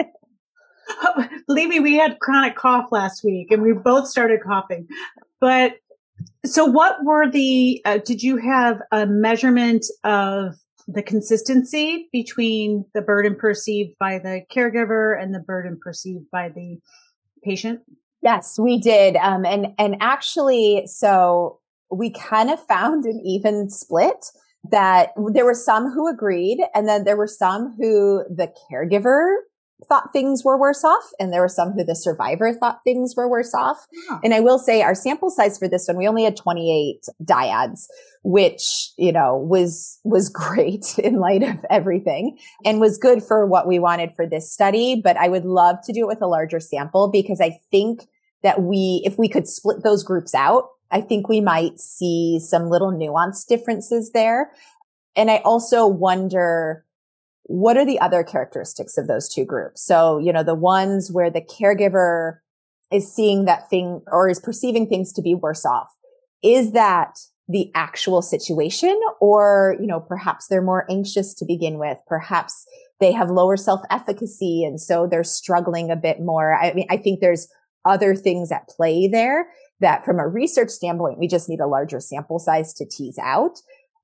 Believe me, we had chronic cough last week and we both started coughing. But so what were the, uh, did you have a measurement of the consistency between the burden perceived by the caregiver and the burden perceived by the patient? Yes, we did. Um, and, and actually, so we kind of found an even split, that there were some who agreed, and then there were some who the caregiver thought things were worse off, and there were some who the survivor thought things were worse off. Oh. And I will say our sample size for this one, we only had twenty-eight dyads, which, you know, was, was great in light of everything and was good for what we wanted for this study. But I would love to do it with a larger sample, because I think that we, if we could split those groups out, I think we might see some little nuanced differences there. And I also wonder, what are the other characteristics of those two groups? So, you know, the ones where the caregiver is seeing that thing or is perceiving things to be worse off. Is that the actual situation? Or, you know, perhaps they're more anxious to begin with. Perhaps they have lower self-efficacy, and so they're struggling a bit more. I mean, I think there's other things at play there that from a research standpoint, we just need a larger sample size to tease out.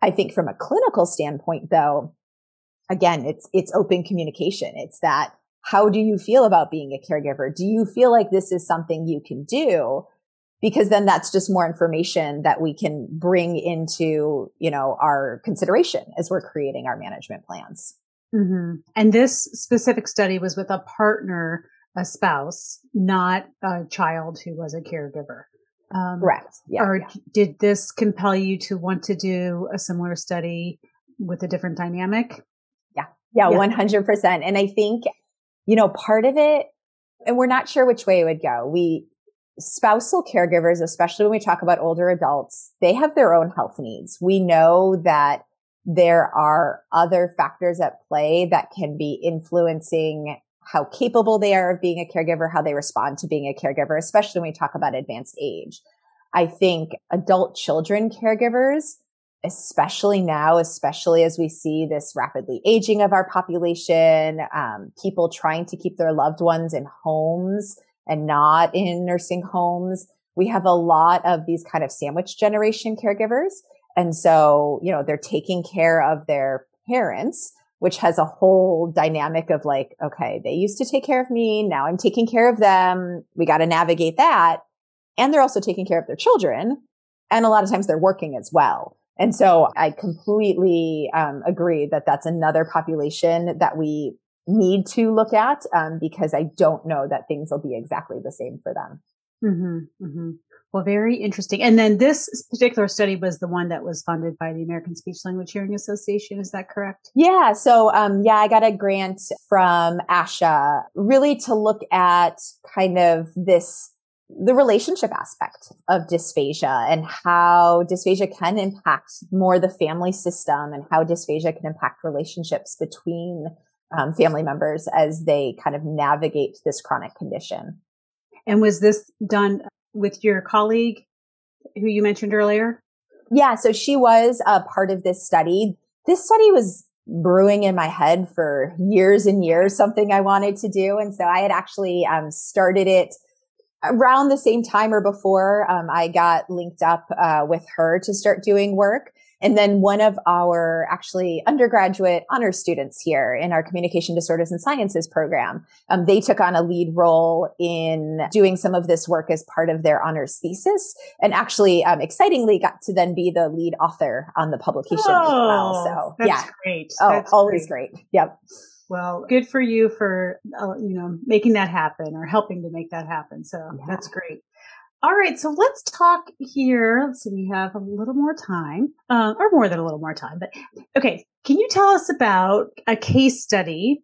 I think from a clinical standpoint, though, again, it's, it's open communication. It's that, how do you feel about being a caregiver? Do you feel like this is something you can do? Because then that's just more information that we can bring into, you know, our consideration as we're creating our management plans. Mm-hmm. And this specific study was with a partner, a spouse, not a child who was a caregiver. Um, Correct. Yeah, or yeah. did this compel you to want to do a similar study with a different dynamic? Yeah. Yeah, Yeah. one hundred percent. And I think, you know, part of it, and we're not sure which way it would go. We, spousal caregivers, especially when we talk about older adults, they have their own health needs. We know that there are other factors at play that can be influencing how capable they are of being a caregiver, how they respond to being a caregiver, especially when we talk about advanced age. I think adult children caregivers, especially now, especially as we see this rapidly aging of our population, um, people trying to keep their loved ones in homes and not in nursing homes. We have a lot of these kind of sandwich generation caregivers. And so, you know, they're taking care of their parents, which has a whole dynamic of like, okay, they used to take care of me. Now I'm taking care of them. We got to navigate that. And they're also taking care of their children. And a lot of times they're working as well. And so I completely um, agree that that's another population that we need to look at, um, because I don't know that things will be exactly the same for them. Mm-hmm, mm-hmm. Well, very interesting. And then this particular study was the one that was funded by the American Speech Language Hearing Association. Is that correct? Yeah. So, um, yeah, I got a grant from ASHA really to look at kind of this, the relationship aspect of dysphagia and how dysphagia can impact more the family system and how dysphagia can impact relationships between Um, family members as they kind of navigate this chronic condition. And was this done with your colleague who you mentioned earlier? Yeah, so she was a part of this study. This study was brewing in my head for years and years, something I wanted to do. And so I had actually um, started it around the same time or before um, I got linked up uh, with her to start doing work. And then one of our actually undergraduate honor students here in our Communication Disorders and Sciences program, um, they took on a lead role in doing some of this work as part of their honors thesis, and actually, um, excitingly, got to then be the lead author on the publication oh, as well. So, that's yeah, great. Oh, that's always great. great. Yep. Well, good for you for uh, you know making that happen or helping to make that happen. So yeah. That's great. All right, so let's talk here. Let's see, we have a little more time, uh, or more than a little more time. But okay, can you tell us about a case study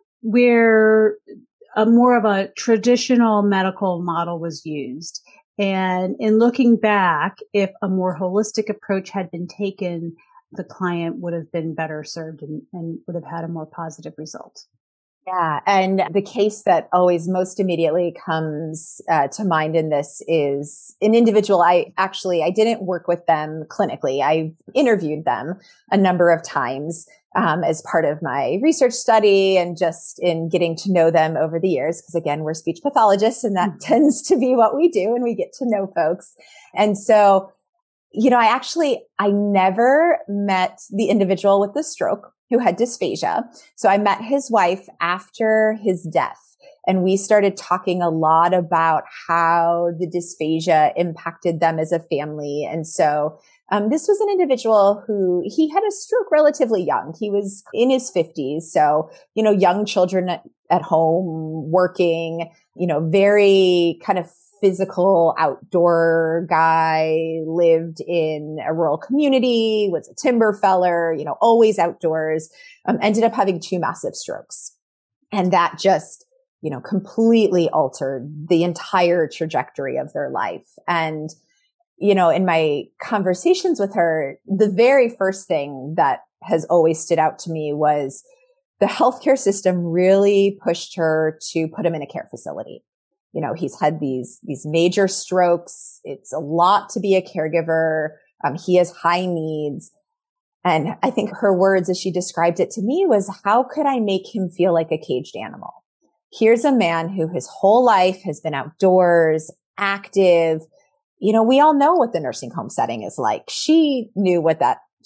where a more of a traditional medical model was used? And in looking back, if a more holistic approach had been taken, the client would have been better served and, and would have had a more positive result. Yeah. And the case that always most immediately comes uh, to mind in this is an individual. I actually, I didn't work with them clinically. I interviewed them a number of times um, as part of my research study and just in getting to know them over the years. Because again, we're speech pathologists and that mm-hmm. tends to be what we do and we get to know folks. And so, you know, I actually, I never met the individual with the stroke who had dysphagia. So I met his wife after his death, and we started talking a lot about how the dysphagia impacted them as a family. And so um, this was an individual who he had a stroke relatively young. He was in his fifties. So, you know, young children at, at home, working, you know, very kind of physical outdoor guy, lived in a rural community, was a timber feller, you know, always outdoors, um, ended up having two massive strokes. And that just, you know, completely altered the entire trajectory of their life. And, you know, in my conversations with her, the very first thing that has always stood out to me was the healthcare system really pushed her to put him in a care facility. You know, he's had these, these major strokes. It's a lot to be a caregiver. Um, he has high needs. And I think her words as she described it to me was, how could I make him feel like a caged animal? Here's a man who his whole life has been outdoors, active. You know, we all know what the nursing home setting is like. She knew what that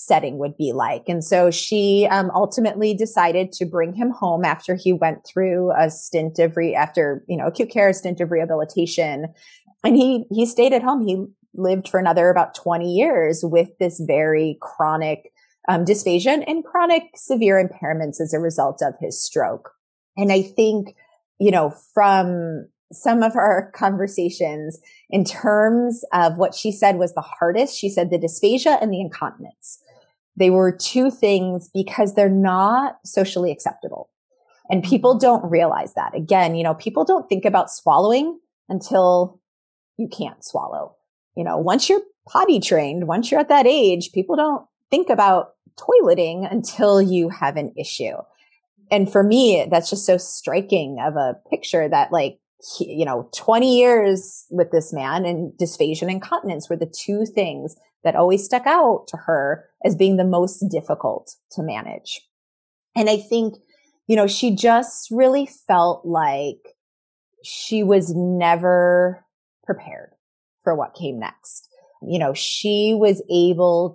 setting would be like. And so she um, ultimately decided to bring him home after he went through a stint of re after, you know, acute care, a stint of rehabilitation. And he, he stayed at home. He lived for another about twenty years with this very chronic um, dysphagia and chronic severe impairments as a result of his stroke. And I think, you know, from some of our conversations in terms of what she said was the hardest, she said the dysphagia and the incontinence. They were two things because they're not socially acceptable. And people don't realize that. Again, you know, people don't think about swallowing until you can't swallow. You know, once you're potty trained, once you're at that age, people don't think about toileting until you have an issue. And for me, that's just so striking of a picture that, like, he, you know, twenty years with this man, and dysphagia and incontinence were the two things that always stuck out to her as being the most difficult to manage. And I think, you know, she just really felt like she was never prepared for what came next. You know, she was able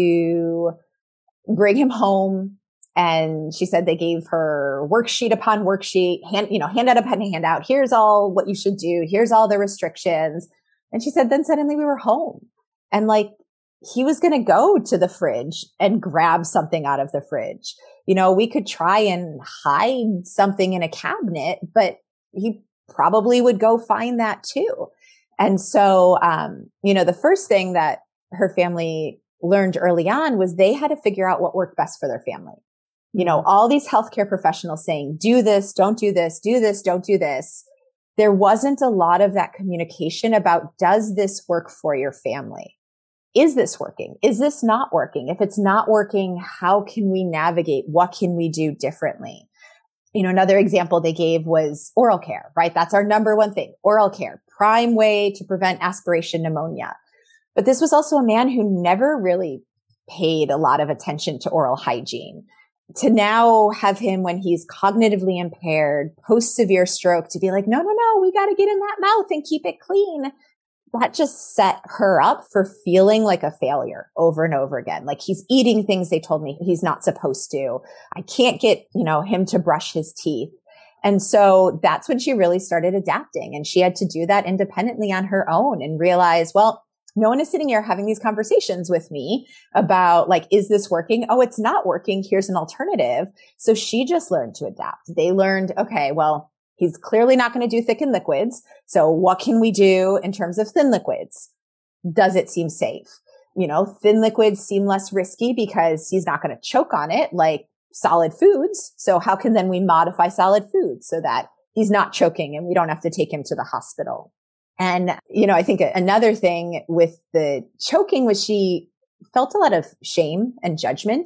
to bring him home, and she said they gave her worksheet upon worksheet, hand, you know, handout upon handout. Here's all what you should do. Here's all the restrictions. And she said, then suddenly we were home, and like, he was going to go to the fridge and grab something out of the fridge. You know, we could try and hide something in a cabinet, but he probably would go find that too. And so, um, you know, the first thing that her family learned early on was they had to figure out what worked best for their family. You know, all these healthcare professionals saying, do this, don't do this, do this, don't do this. There wasn't a lot of that communication about, does this work for your family? Is this working? Is this not working? If it's not working, how can we navigate? What can we do differently? You know, another example they gave was oral care, right? That's our number one thing, oral care, prime way to prevent aspiration pneumonia. But this was also a man who never really paid a lot of attention to oral hygiene. To now have him, when he's cognitively impaired, post-severe stroke, to be like, no, no, no, we got to get in that mouth and keep it clean. That just set her up for feeling like a failure over and over again. Like, he's eating things they told me he's not supposed to. I can't get, you know, him to brush his teeth. And so that's when she really started adapting. And she had to do that independently on her own and realize, well, no one is sitting here having these conversations with me about, like, is this working? Oh, it's not working. Here's an alternative. So she just learned to adapt. They learned, okay, well, he's clearly not going to do thickened liquids. So what can we do in terms of thin liquids? Does it seem safe? You know, thin liquids seem less risky because he's not going to choke on it like solid foods. So how can then we modify solid foods so that he's not choking and we don't have to take him to the hospital? And, you know, I think another thing with the choking was she felt a lot of shame and judgment.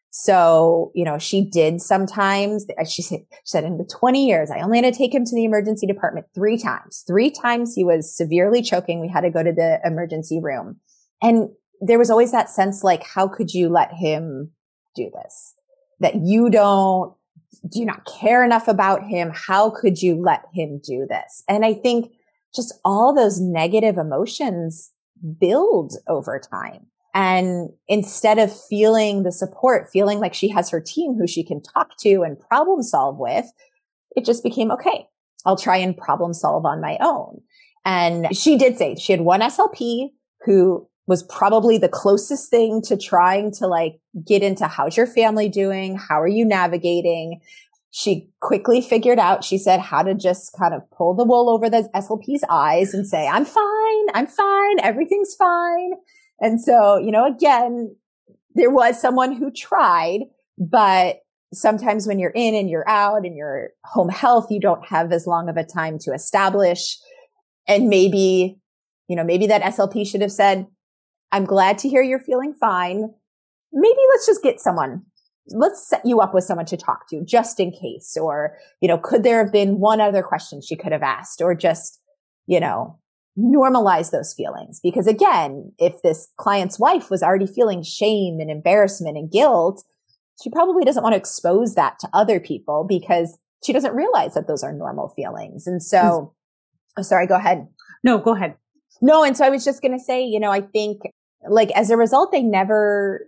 So, you know, she did sometimes, she said, she said in the twenty years, I only had to take him to the emergency department three times. Three times he was severely choking. We had to go to the emergency room. And there was always that sense, like, how could you let him do this? That you don't, do you not care enough about him? How could you let him do this? And I think just all those negative emotions build over time. And instead of feeling the support, feeling like she has her team who she can talk to and problem solve with, it just became, okay, I'll try and problem solve on my own. And she did say she had one S L P who was probably the closest thing to trying to, like, get into, how's your family doing? How are you navigating? She quickly figured out, she said, how to just kind of pull the wool over the S L P's eyes and say, I'm fine, I'm fine, everything's fine. And so, you know, again, there was someone who tried, but sometimes when you're in and you're out and you're home health, you don't have as long of a time to establish. And maybe, you know, maybe that S L P should have said, I'm glad to hear you're feeling fine. Maybe let's just get someone. Let's set you up with someone to talk to just in case. Or, you know, could there have been one other question she could have asked, or just, you know, normalize those feelings? Because again, if this client's wife was already feeling shame and embarrassment and guilt, she probably doesn't want to expose that to other people because she doesn't realize that those are normal feelings. And so, oh, sorry, go ahead. No, go ahead. No. And so I was just going to say, you know, I think, like, as a result, they never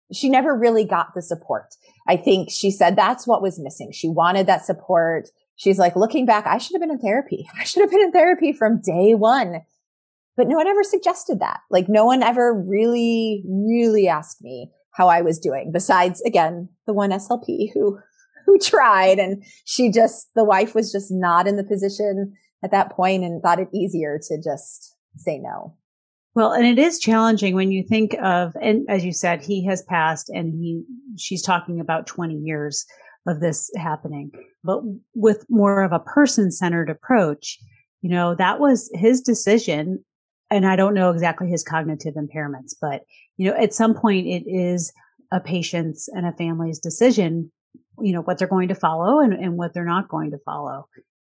she never really got the support. I think she said that's what was missing. She wanted that support. She's like, looking back, I should have been in therapy. I should have been in therapy from day one. But no one ever suggested that. Like no one ever really, really asked me how I was doing besides, again, the one S L P who, who tried, and she just, the wife was just not in the position at that point and thought it easier to just say no. Well, and it is challenging when you think of, and as you said, he has passed and he, she's talking about twenty years of this happening, but with more of a person-centered approach, you know, that was his decision. And I don't know exactly his cognitive impairments, but, you know, at some point it is a patient's and a family's decision, you know, what they're going to follow and, and what they're not going to follow.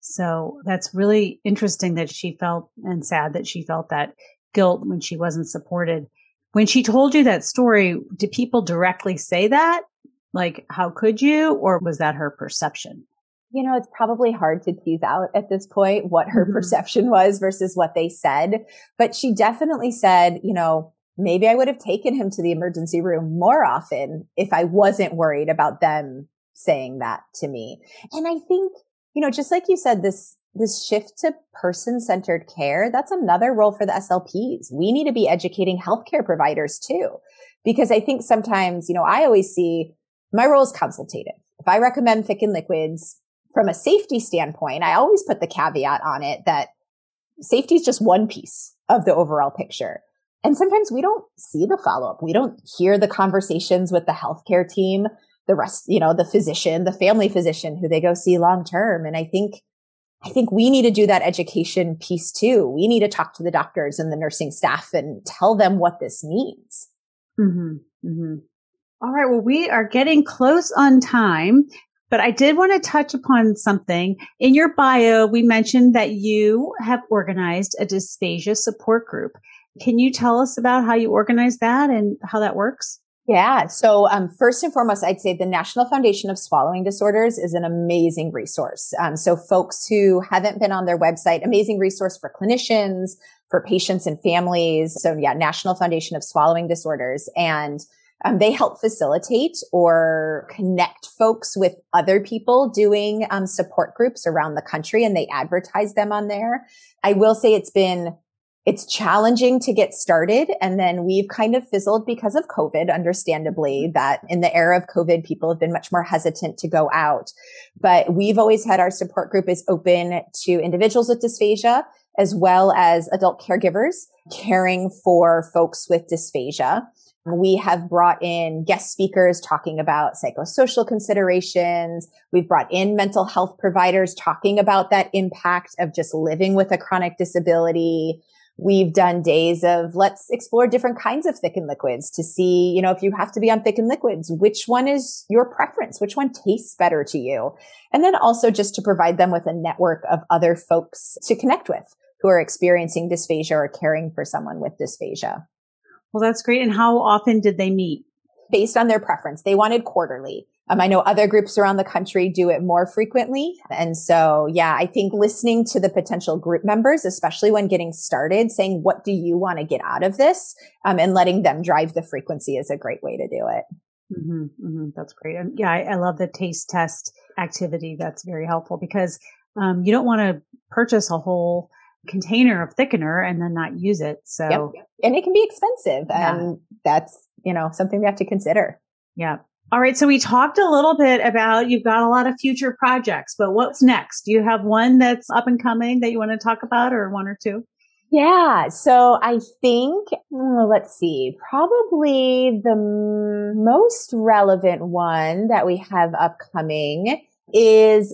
So that's really interesting that she felt, and sad that she felt that guilt when she wasn't supported. When she told you that story, did people directly say that? Like, how could you? Or was that her perception? You know, it's probably hard to tease out at this point what her mm-hmm. perception was versus what they said. But she definitely said, you know, maybe I would have taken him to the emergency room more often if I wasn't worried about them saying that to me. And I think, you know, just like you said, this, this shift to person-centered care, that's another role for the S L Ps. We need to be educating healthcare providers too, because I think sometimes, you know, I always see my role is consultative. If I recommend thickened liquids, from a safety standpoint, I always put the caveat on it that safety is just one piece of the overall picture. And sometimes we don't see the follow-up. We don't hear the conversations with the healthcare team, the rest, you know, the physician, the family physician who they go see long-term. And I think, I think we need to do that education piece too. We need to talk to the doctors and the nursing staff and tell them what this means. Mm-hmm. Mm-hmm. All right. Well, we are getting close on time. But I did want to touch upon something. In your bio, we mentioned that you have organized a dysphagia support group. Can you tell us about how you organize that and how that works? Yeah. So um, first and foremost, I'd say the National Foundation of Swallowing Disorders is an amazing resource. Um, so folks who haven't been on their website, amazing resource for clinicians, for patients and families. So yeah, National Foundation of Swallowing Disorders. And Um, they help facilitate or connect folks with other people doing um, support groups around the country, and they advertise them on there. I will say it's been, it's challenging to get started. And then we've kind of fizzled because of COVID, understandably, that in the era of COVID, people have been much more hesitant to go out. But we've always had our support group is open to individuals with dysphagia, as well as adult caregivers caring for folks with dysphagia. We have brought in guest speakers talking about psychosocial considerations. We've brought in mental health providers talking about that impact of just living with a chronic disability. We've done days of let's explore different kinds of thickened liquids to see, you know, if you have to be on thickened liquids, which one is your preference? Which one tastes better to you? And then also just to provide them with a network of other folks to connect with who are experiencing dysphagia or caring for someone with dysphagia. Well, that's great. And how often did they meet? Based on their preference. They wanted quarterly. Um, I know other groups around the country do it more frequently. And so, yeah, I think listening to the potential group members, especially when getting started, saying, what do you want to get out of this? Um, and letting them drive the frequency is a great way to do it. Mm-hmm, mm-hmm. That's great. And yeah, I, I love the taste test activity. That's very helpful because um, you don't want to purchase a whole container of thickener and then not use it. So, yep. And it can be expensive. Yeah. And that's, you know, something we have to consider. Yeah. All right. So we talked a little bit about, you've got a lot of future projects, but what's next? Do you have one that's up and coming that you want to talk about, or one or two? Yeah. So I think, oh, let's see, probably the m- most relevant one that we have upcoming is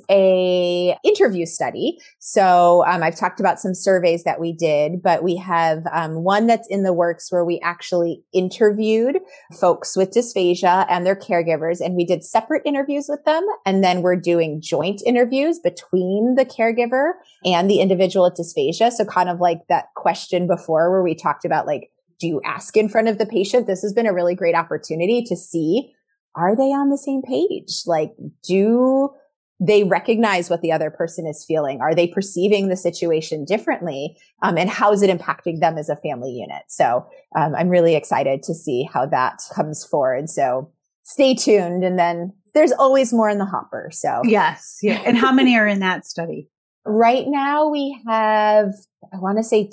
a interview study. So um, I've talked about some surveys that we did, but we have um, one that's in the works where we actually interviewed folks with dysphagia and their caregivers, and we did separate interviews with them. And then we're doing joint interviews between the caregiver and the individual with dysphagia. So kind of like that question before where we talked about, like, do you ask in front of the patient? This has been a really great opportunity to see, are they on the same page? Like, do they recognize what the other person is feeling. Are they perceiving the situation differently? Um, and how is it impacting them as a family unit? So um, I'm really excited to see how that comes forward. So stay tuned. And then there's always more in the hopper. So yes. Yeah. And how many are in that study? Right now we have, I want to say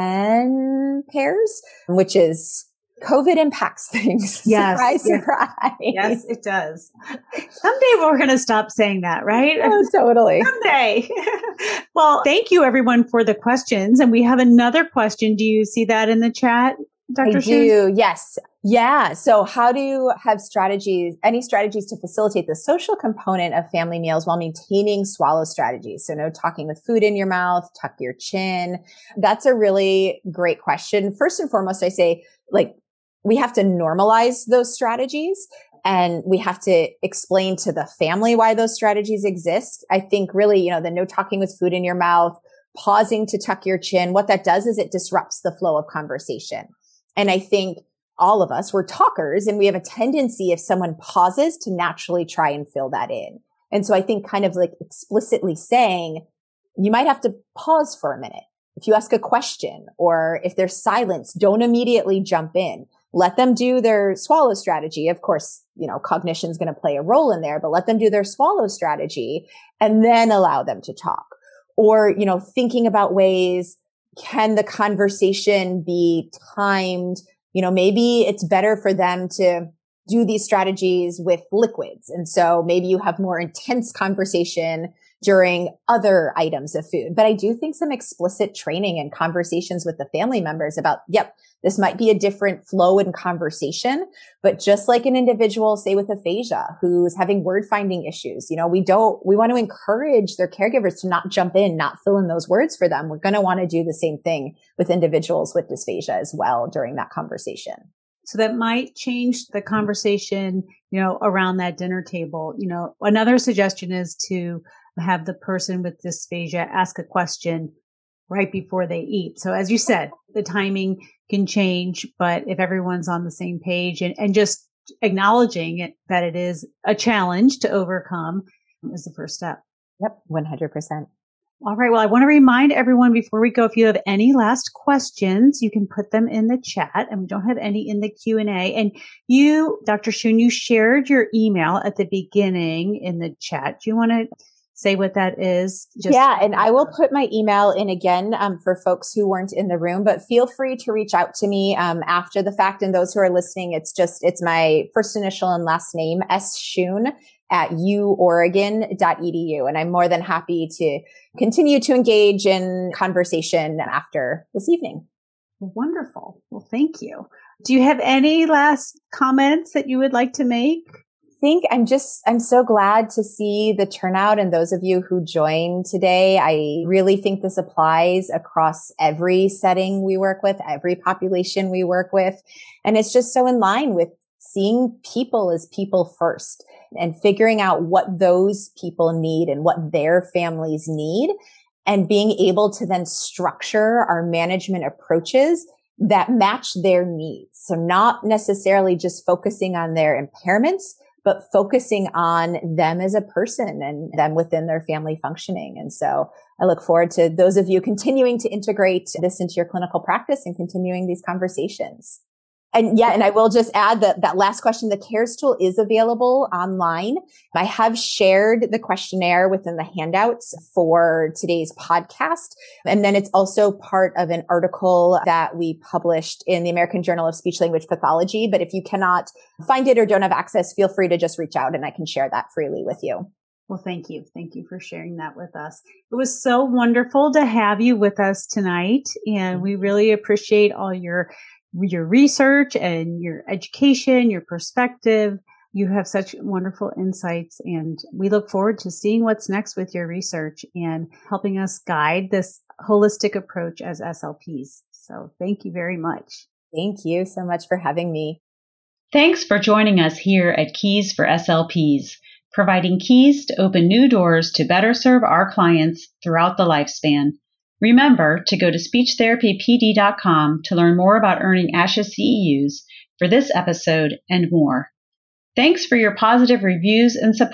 ten pairs, which is COVID impacts things. Yes. Surprise, yes. surprise. Yes, it does. Someday we're going to stop saying that, right? Oh, totally. Someday. Well, thank you everyone for the questions. And we have another question. Do you see that in the chat, Doctor I Schoon? do. Yes. Yeah. So how do you have strategies, any strategies to facilitate the social component of family meals while maintaining swallow strategies? So no talking with food in your mouth, tuck your chin. That's a really great question. First and foremost, I say, like, we have to normalize those strategies and we have to explain to the family why those strategies exist. I think really, you know, the no talking with food in your mouth, pausing to tuck your chin, what that does is it disrupts the flow of conversation. And I think all of us, we're talkers and we have a tendency if someone pauses to naturally try and fill that in. And so I think kind of like explicitly saying, you might have to pause for a minute. If you ask a question or if there's silence, don't immediately jump in. Let them do their swallow strategy. Of course, you know, cognition is going to play a role in there, but let them do their swallow strategy and then allow them to talk. Or, you know, thinking about ways, can the conversation be timed? You know, maybe it's better for them to do these strategies with liquids. And so maybe you have more intense conversation during other items of food. But I do think some explicit training and conversations with the family members about, yep, this might be a different flow in conversation, but just like an individual, say with aphasia, who's having word finding issues, you know, we don't, we want to encourage their caregivers to not jump in, not fill in those words for them. We're going to want to do the same thing with individuals with dysphagia as well during that conversation. So that might change the conversation, you know, around that dinner table. You know, another suggestion is to have the person with dysphagia ask a question right before they eat. So as you said, the timing can change, but if everyone's on the same page and, and just acknowledging it, that it is a challenge to overcome is the first step. Yep, one hundred percent. All right. Well, I want to remind everyone before we go, if you have any last questions, you can put them in the chat, and we don't have any in the Q and A. And you, Doctor Schoon, you shared your email at the beginning in the chat. Do you want to say what that is? Just yeah, and I will put my email in again um, for folks who weren't in the room, but feel free to reach out to me um, after the fact. And those who are listening, it's just, it's my first initial and last name, S. Schoon at u oregon dot e d u. And I'm more than happy to continue to engage in conversation after this evening. Wonderful. Well, thank you. Do you have any last comments that you would like to make? I think I'm just, I'm so glad to see the turnout and those of you who joined today. I really think this applies across every setting we work with, every population we work with. And it's just so in line with seeing people as people first and figuring out what those people need and what their families need and being able to then structure our management approaches that match their needs. So not necessarily just focusing on their impairments, but focusing on them as a person and them within their family functioning. And so I look forward to those of you continuing to integrate this into your clinical practice and continuing these conversations. And yeah, and I will just add that that last question, the CARES tool is available online. I have shared the questionnaire within the handouts for today's podcast. And then it's also part of an article that we published in the American Journal of Speech Language Pathology. But if you cannot find it or don't have access, feel free to just reach out and I can share that freely with you. Well, thank you. Thank you for sharing that with us. It was so wonderful to have you with us tonight. And we really appreciate all your your research and your education, your perspective. You have such wonderful insights, and we look forward to seeing what's next with your research and helping us guide this holistic approach as S L Ps. So thank you very much. Thank you so much for having me. Thanks for joining us here at Keys for S L Ps, providing keys to open new doors to better serve our clients throughout the lifespan. Remember to go to speech therapy p d dot com to learn more about earning ASHA C E Us for this episode and more. Thanks for your positive reviews and support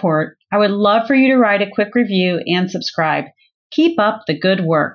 I would love for you to write a quick review and subscribe. Keep up the good work.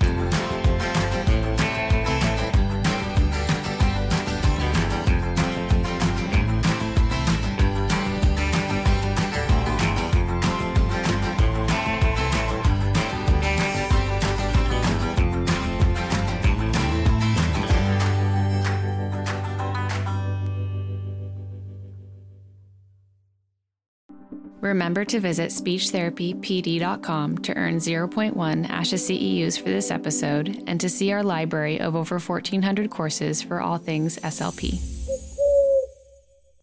Remember to visit speech therapy p d dot com to earn zero point one ASHA C E Us for this episode and to see our library of over fourteen hundred courses for all things S L P.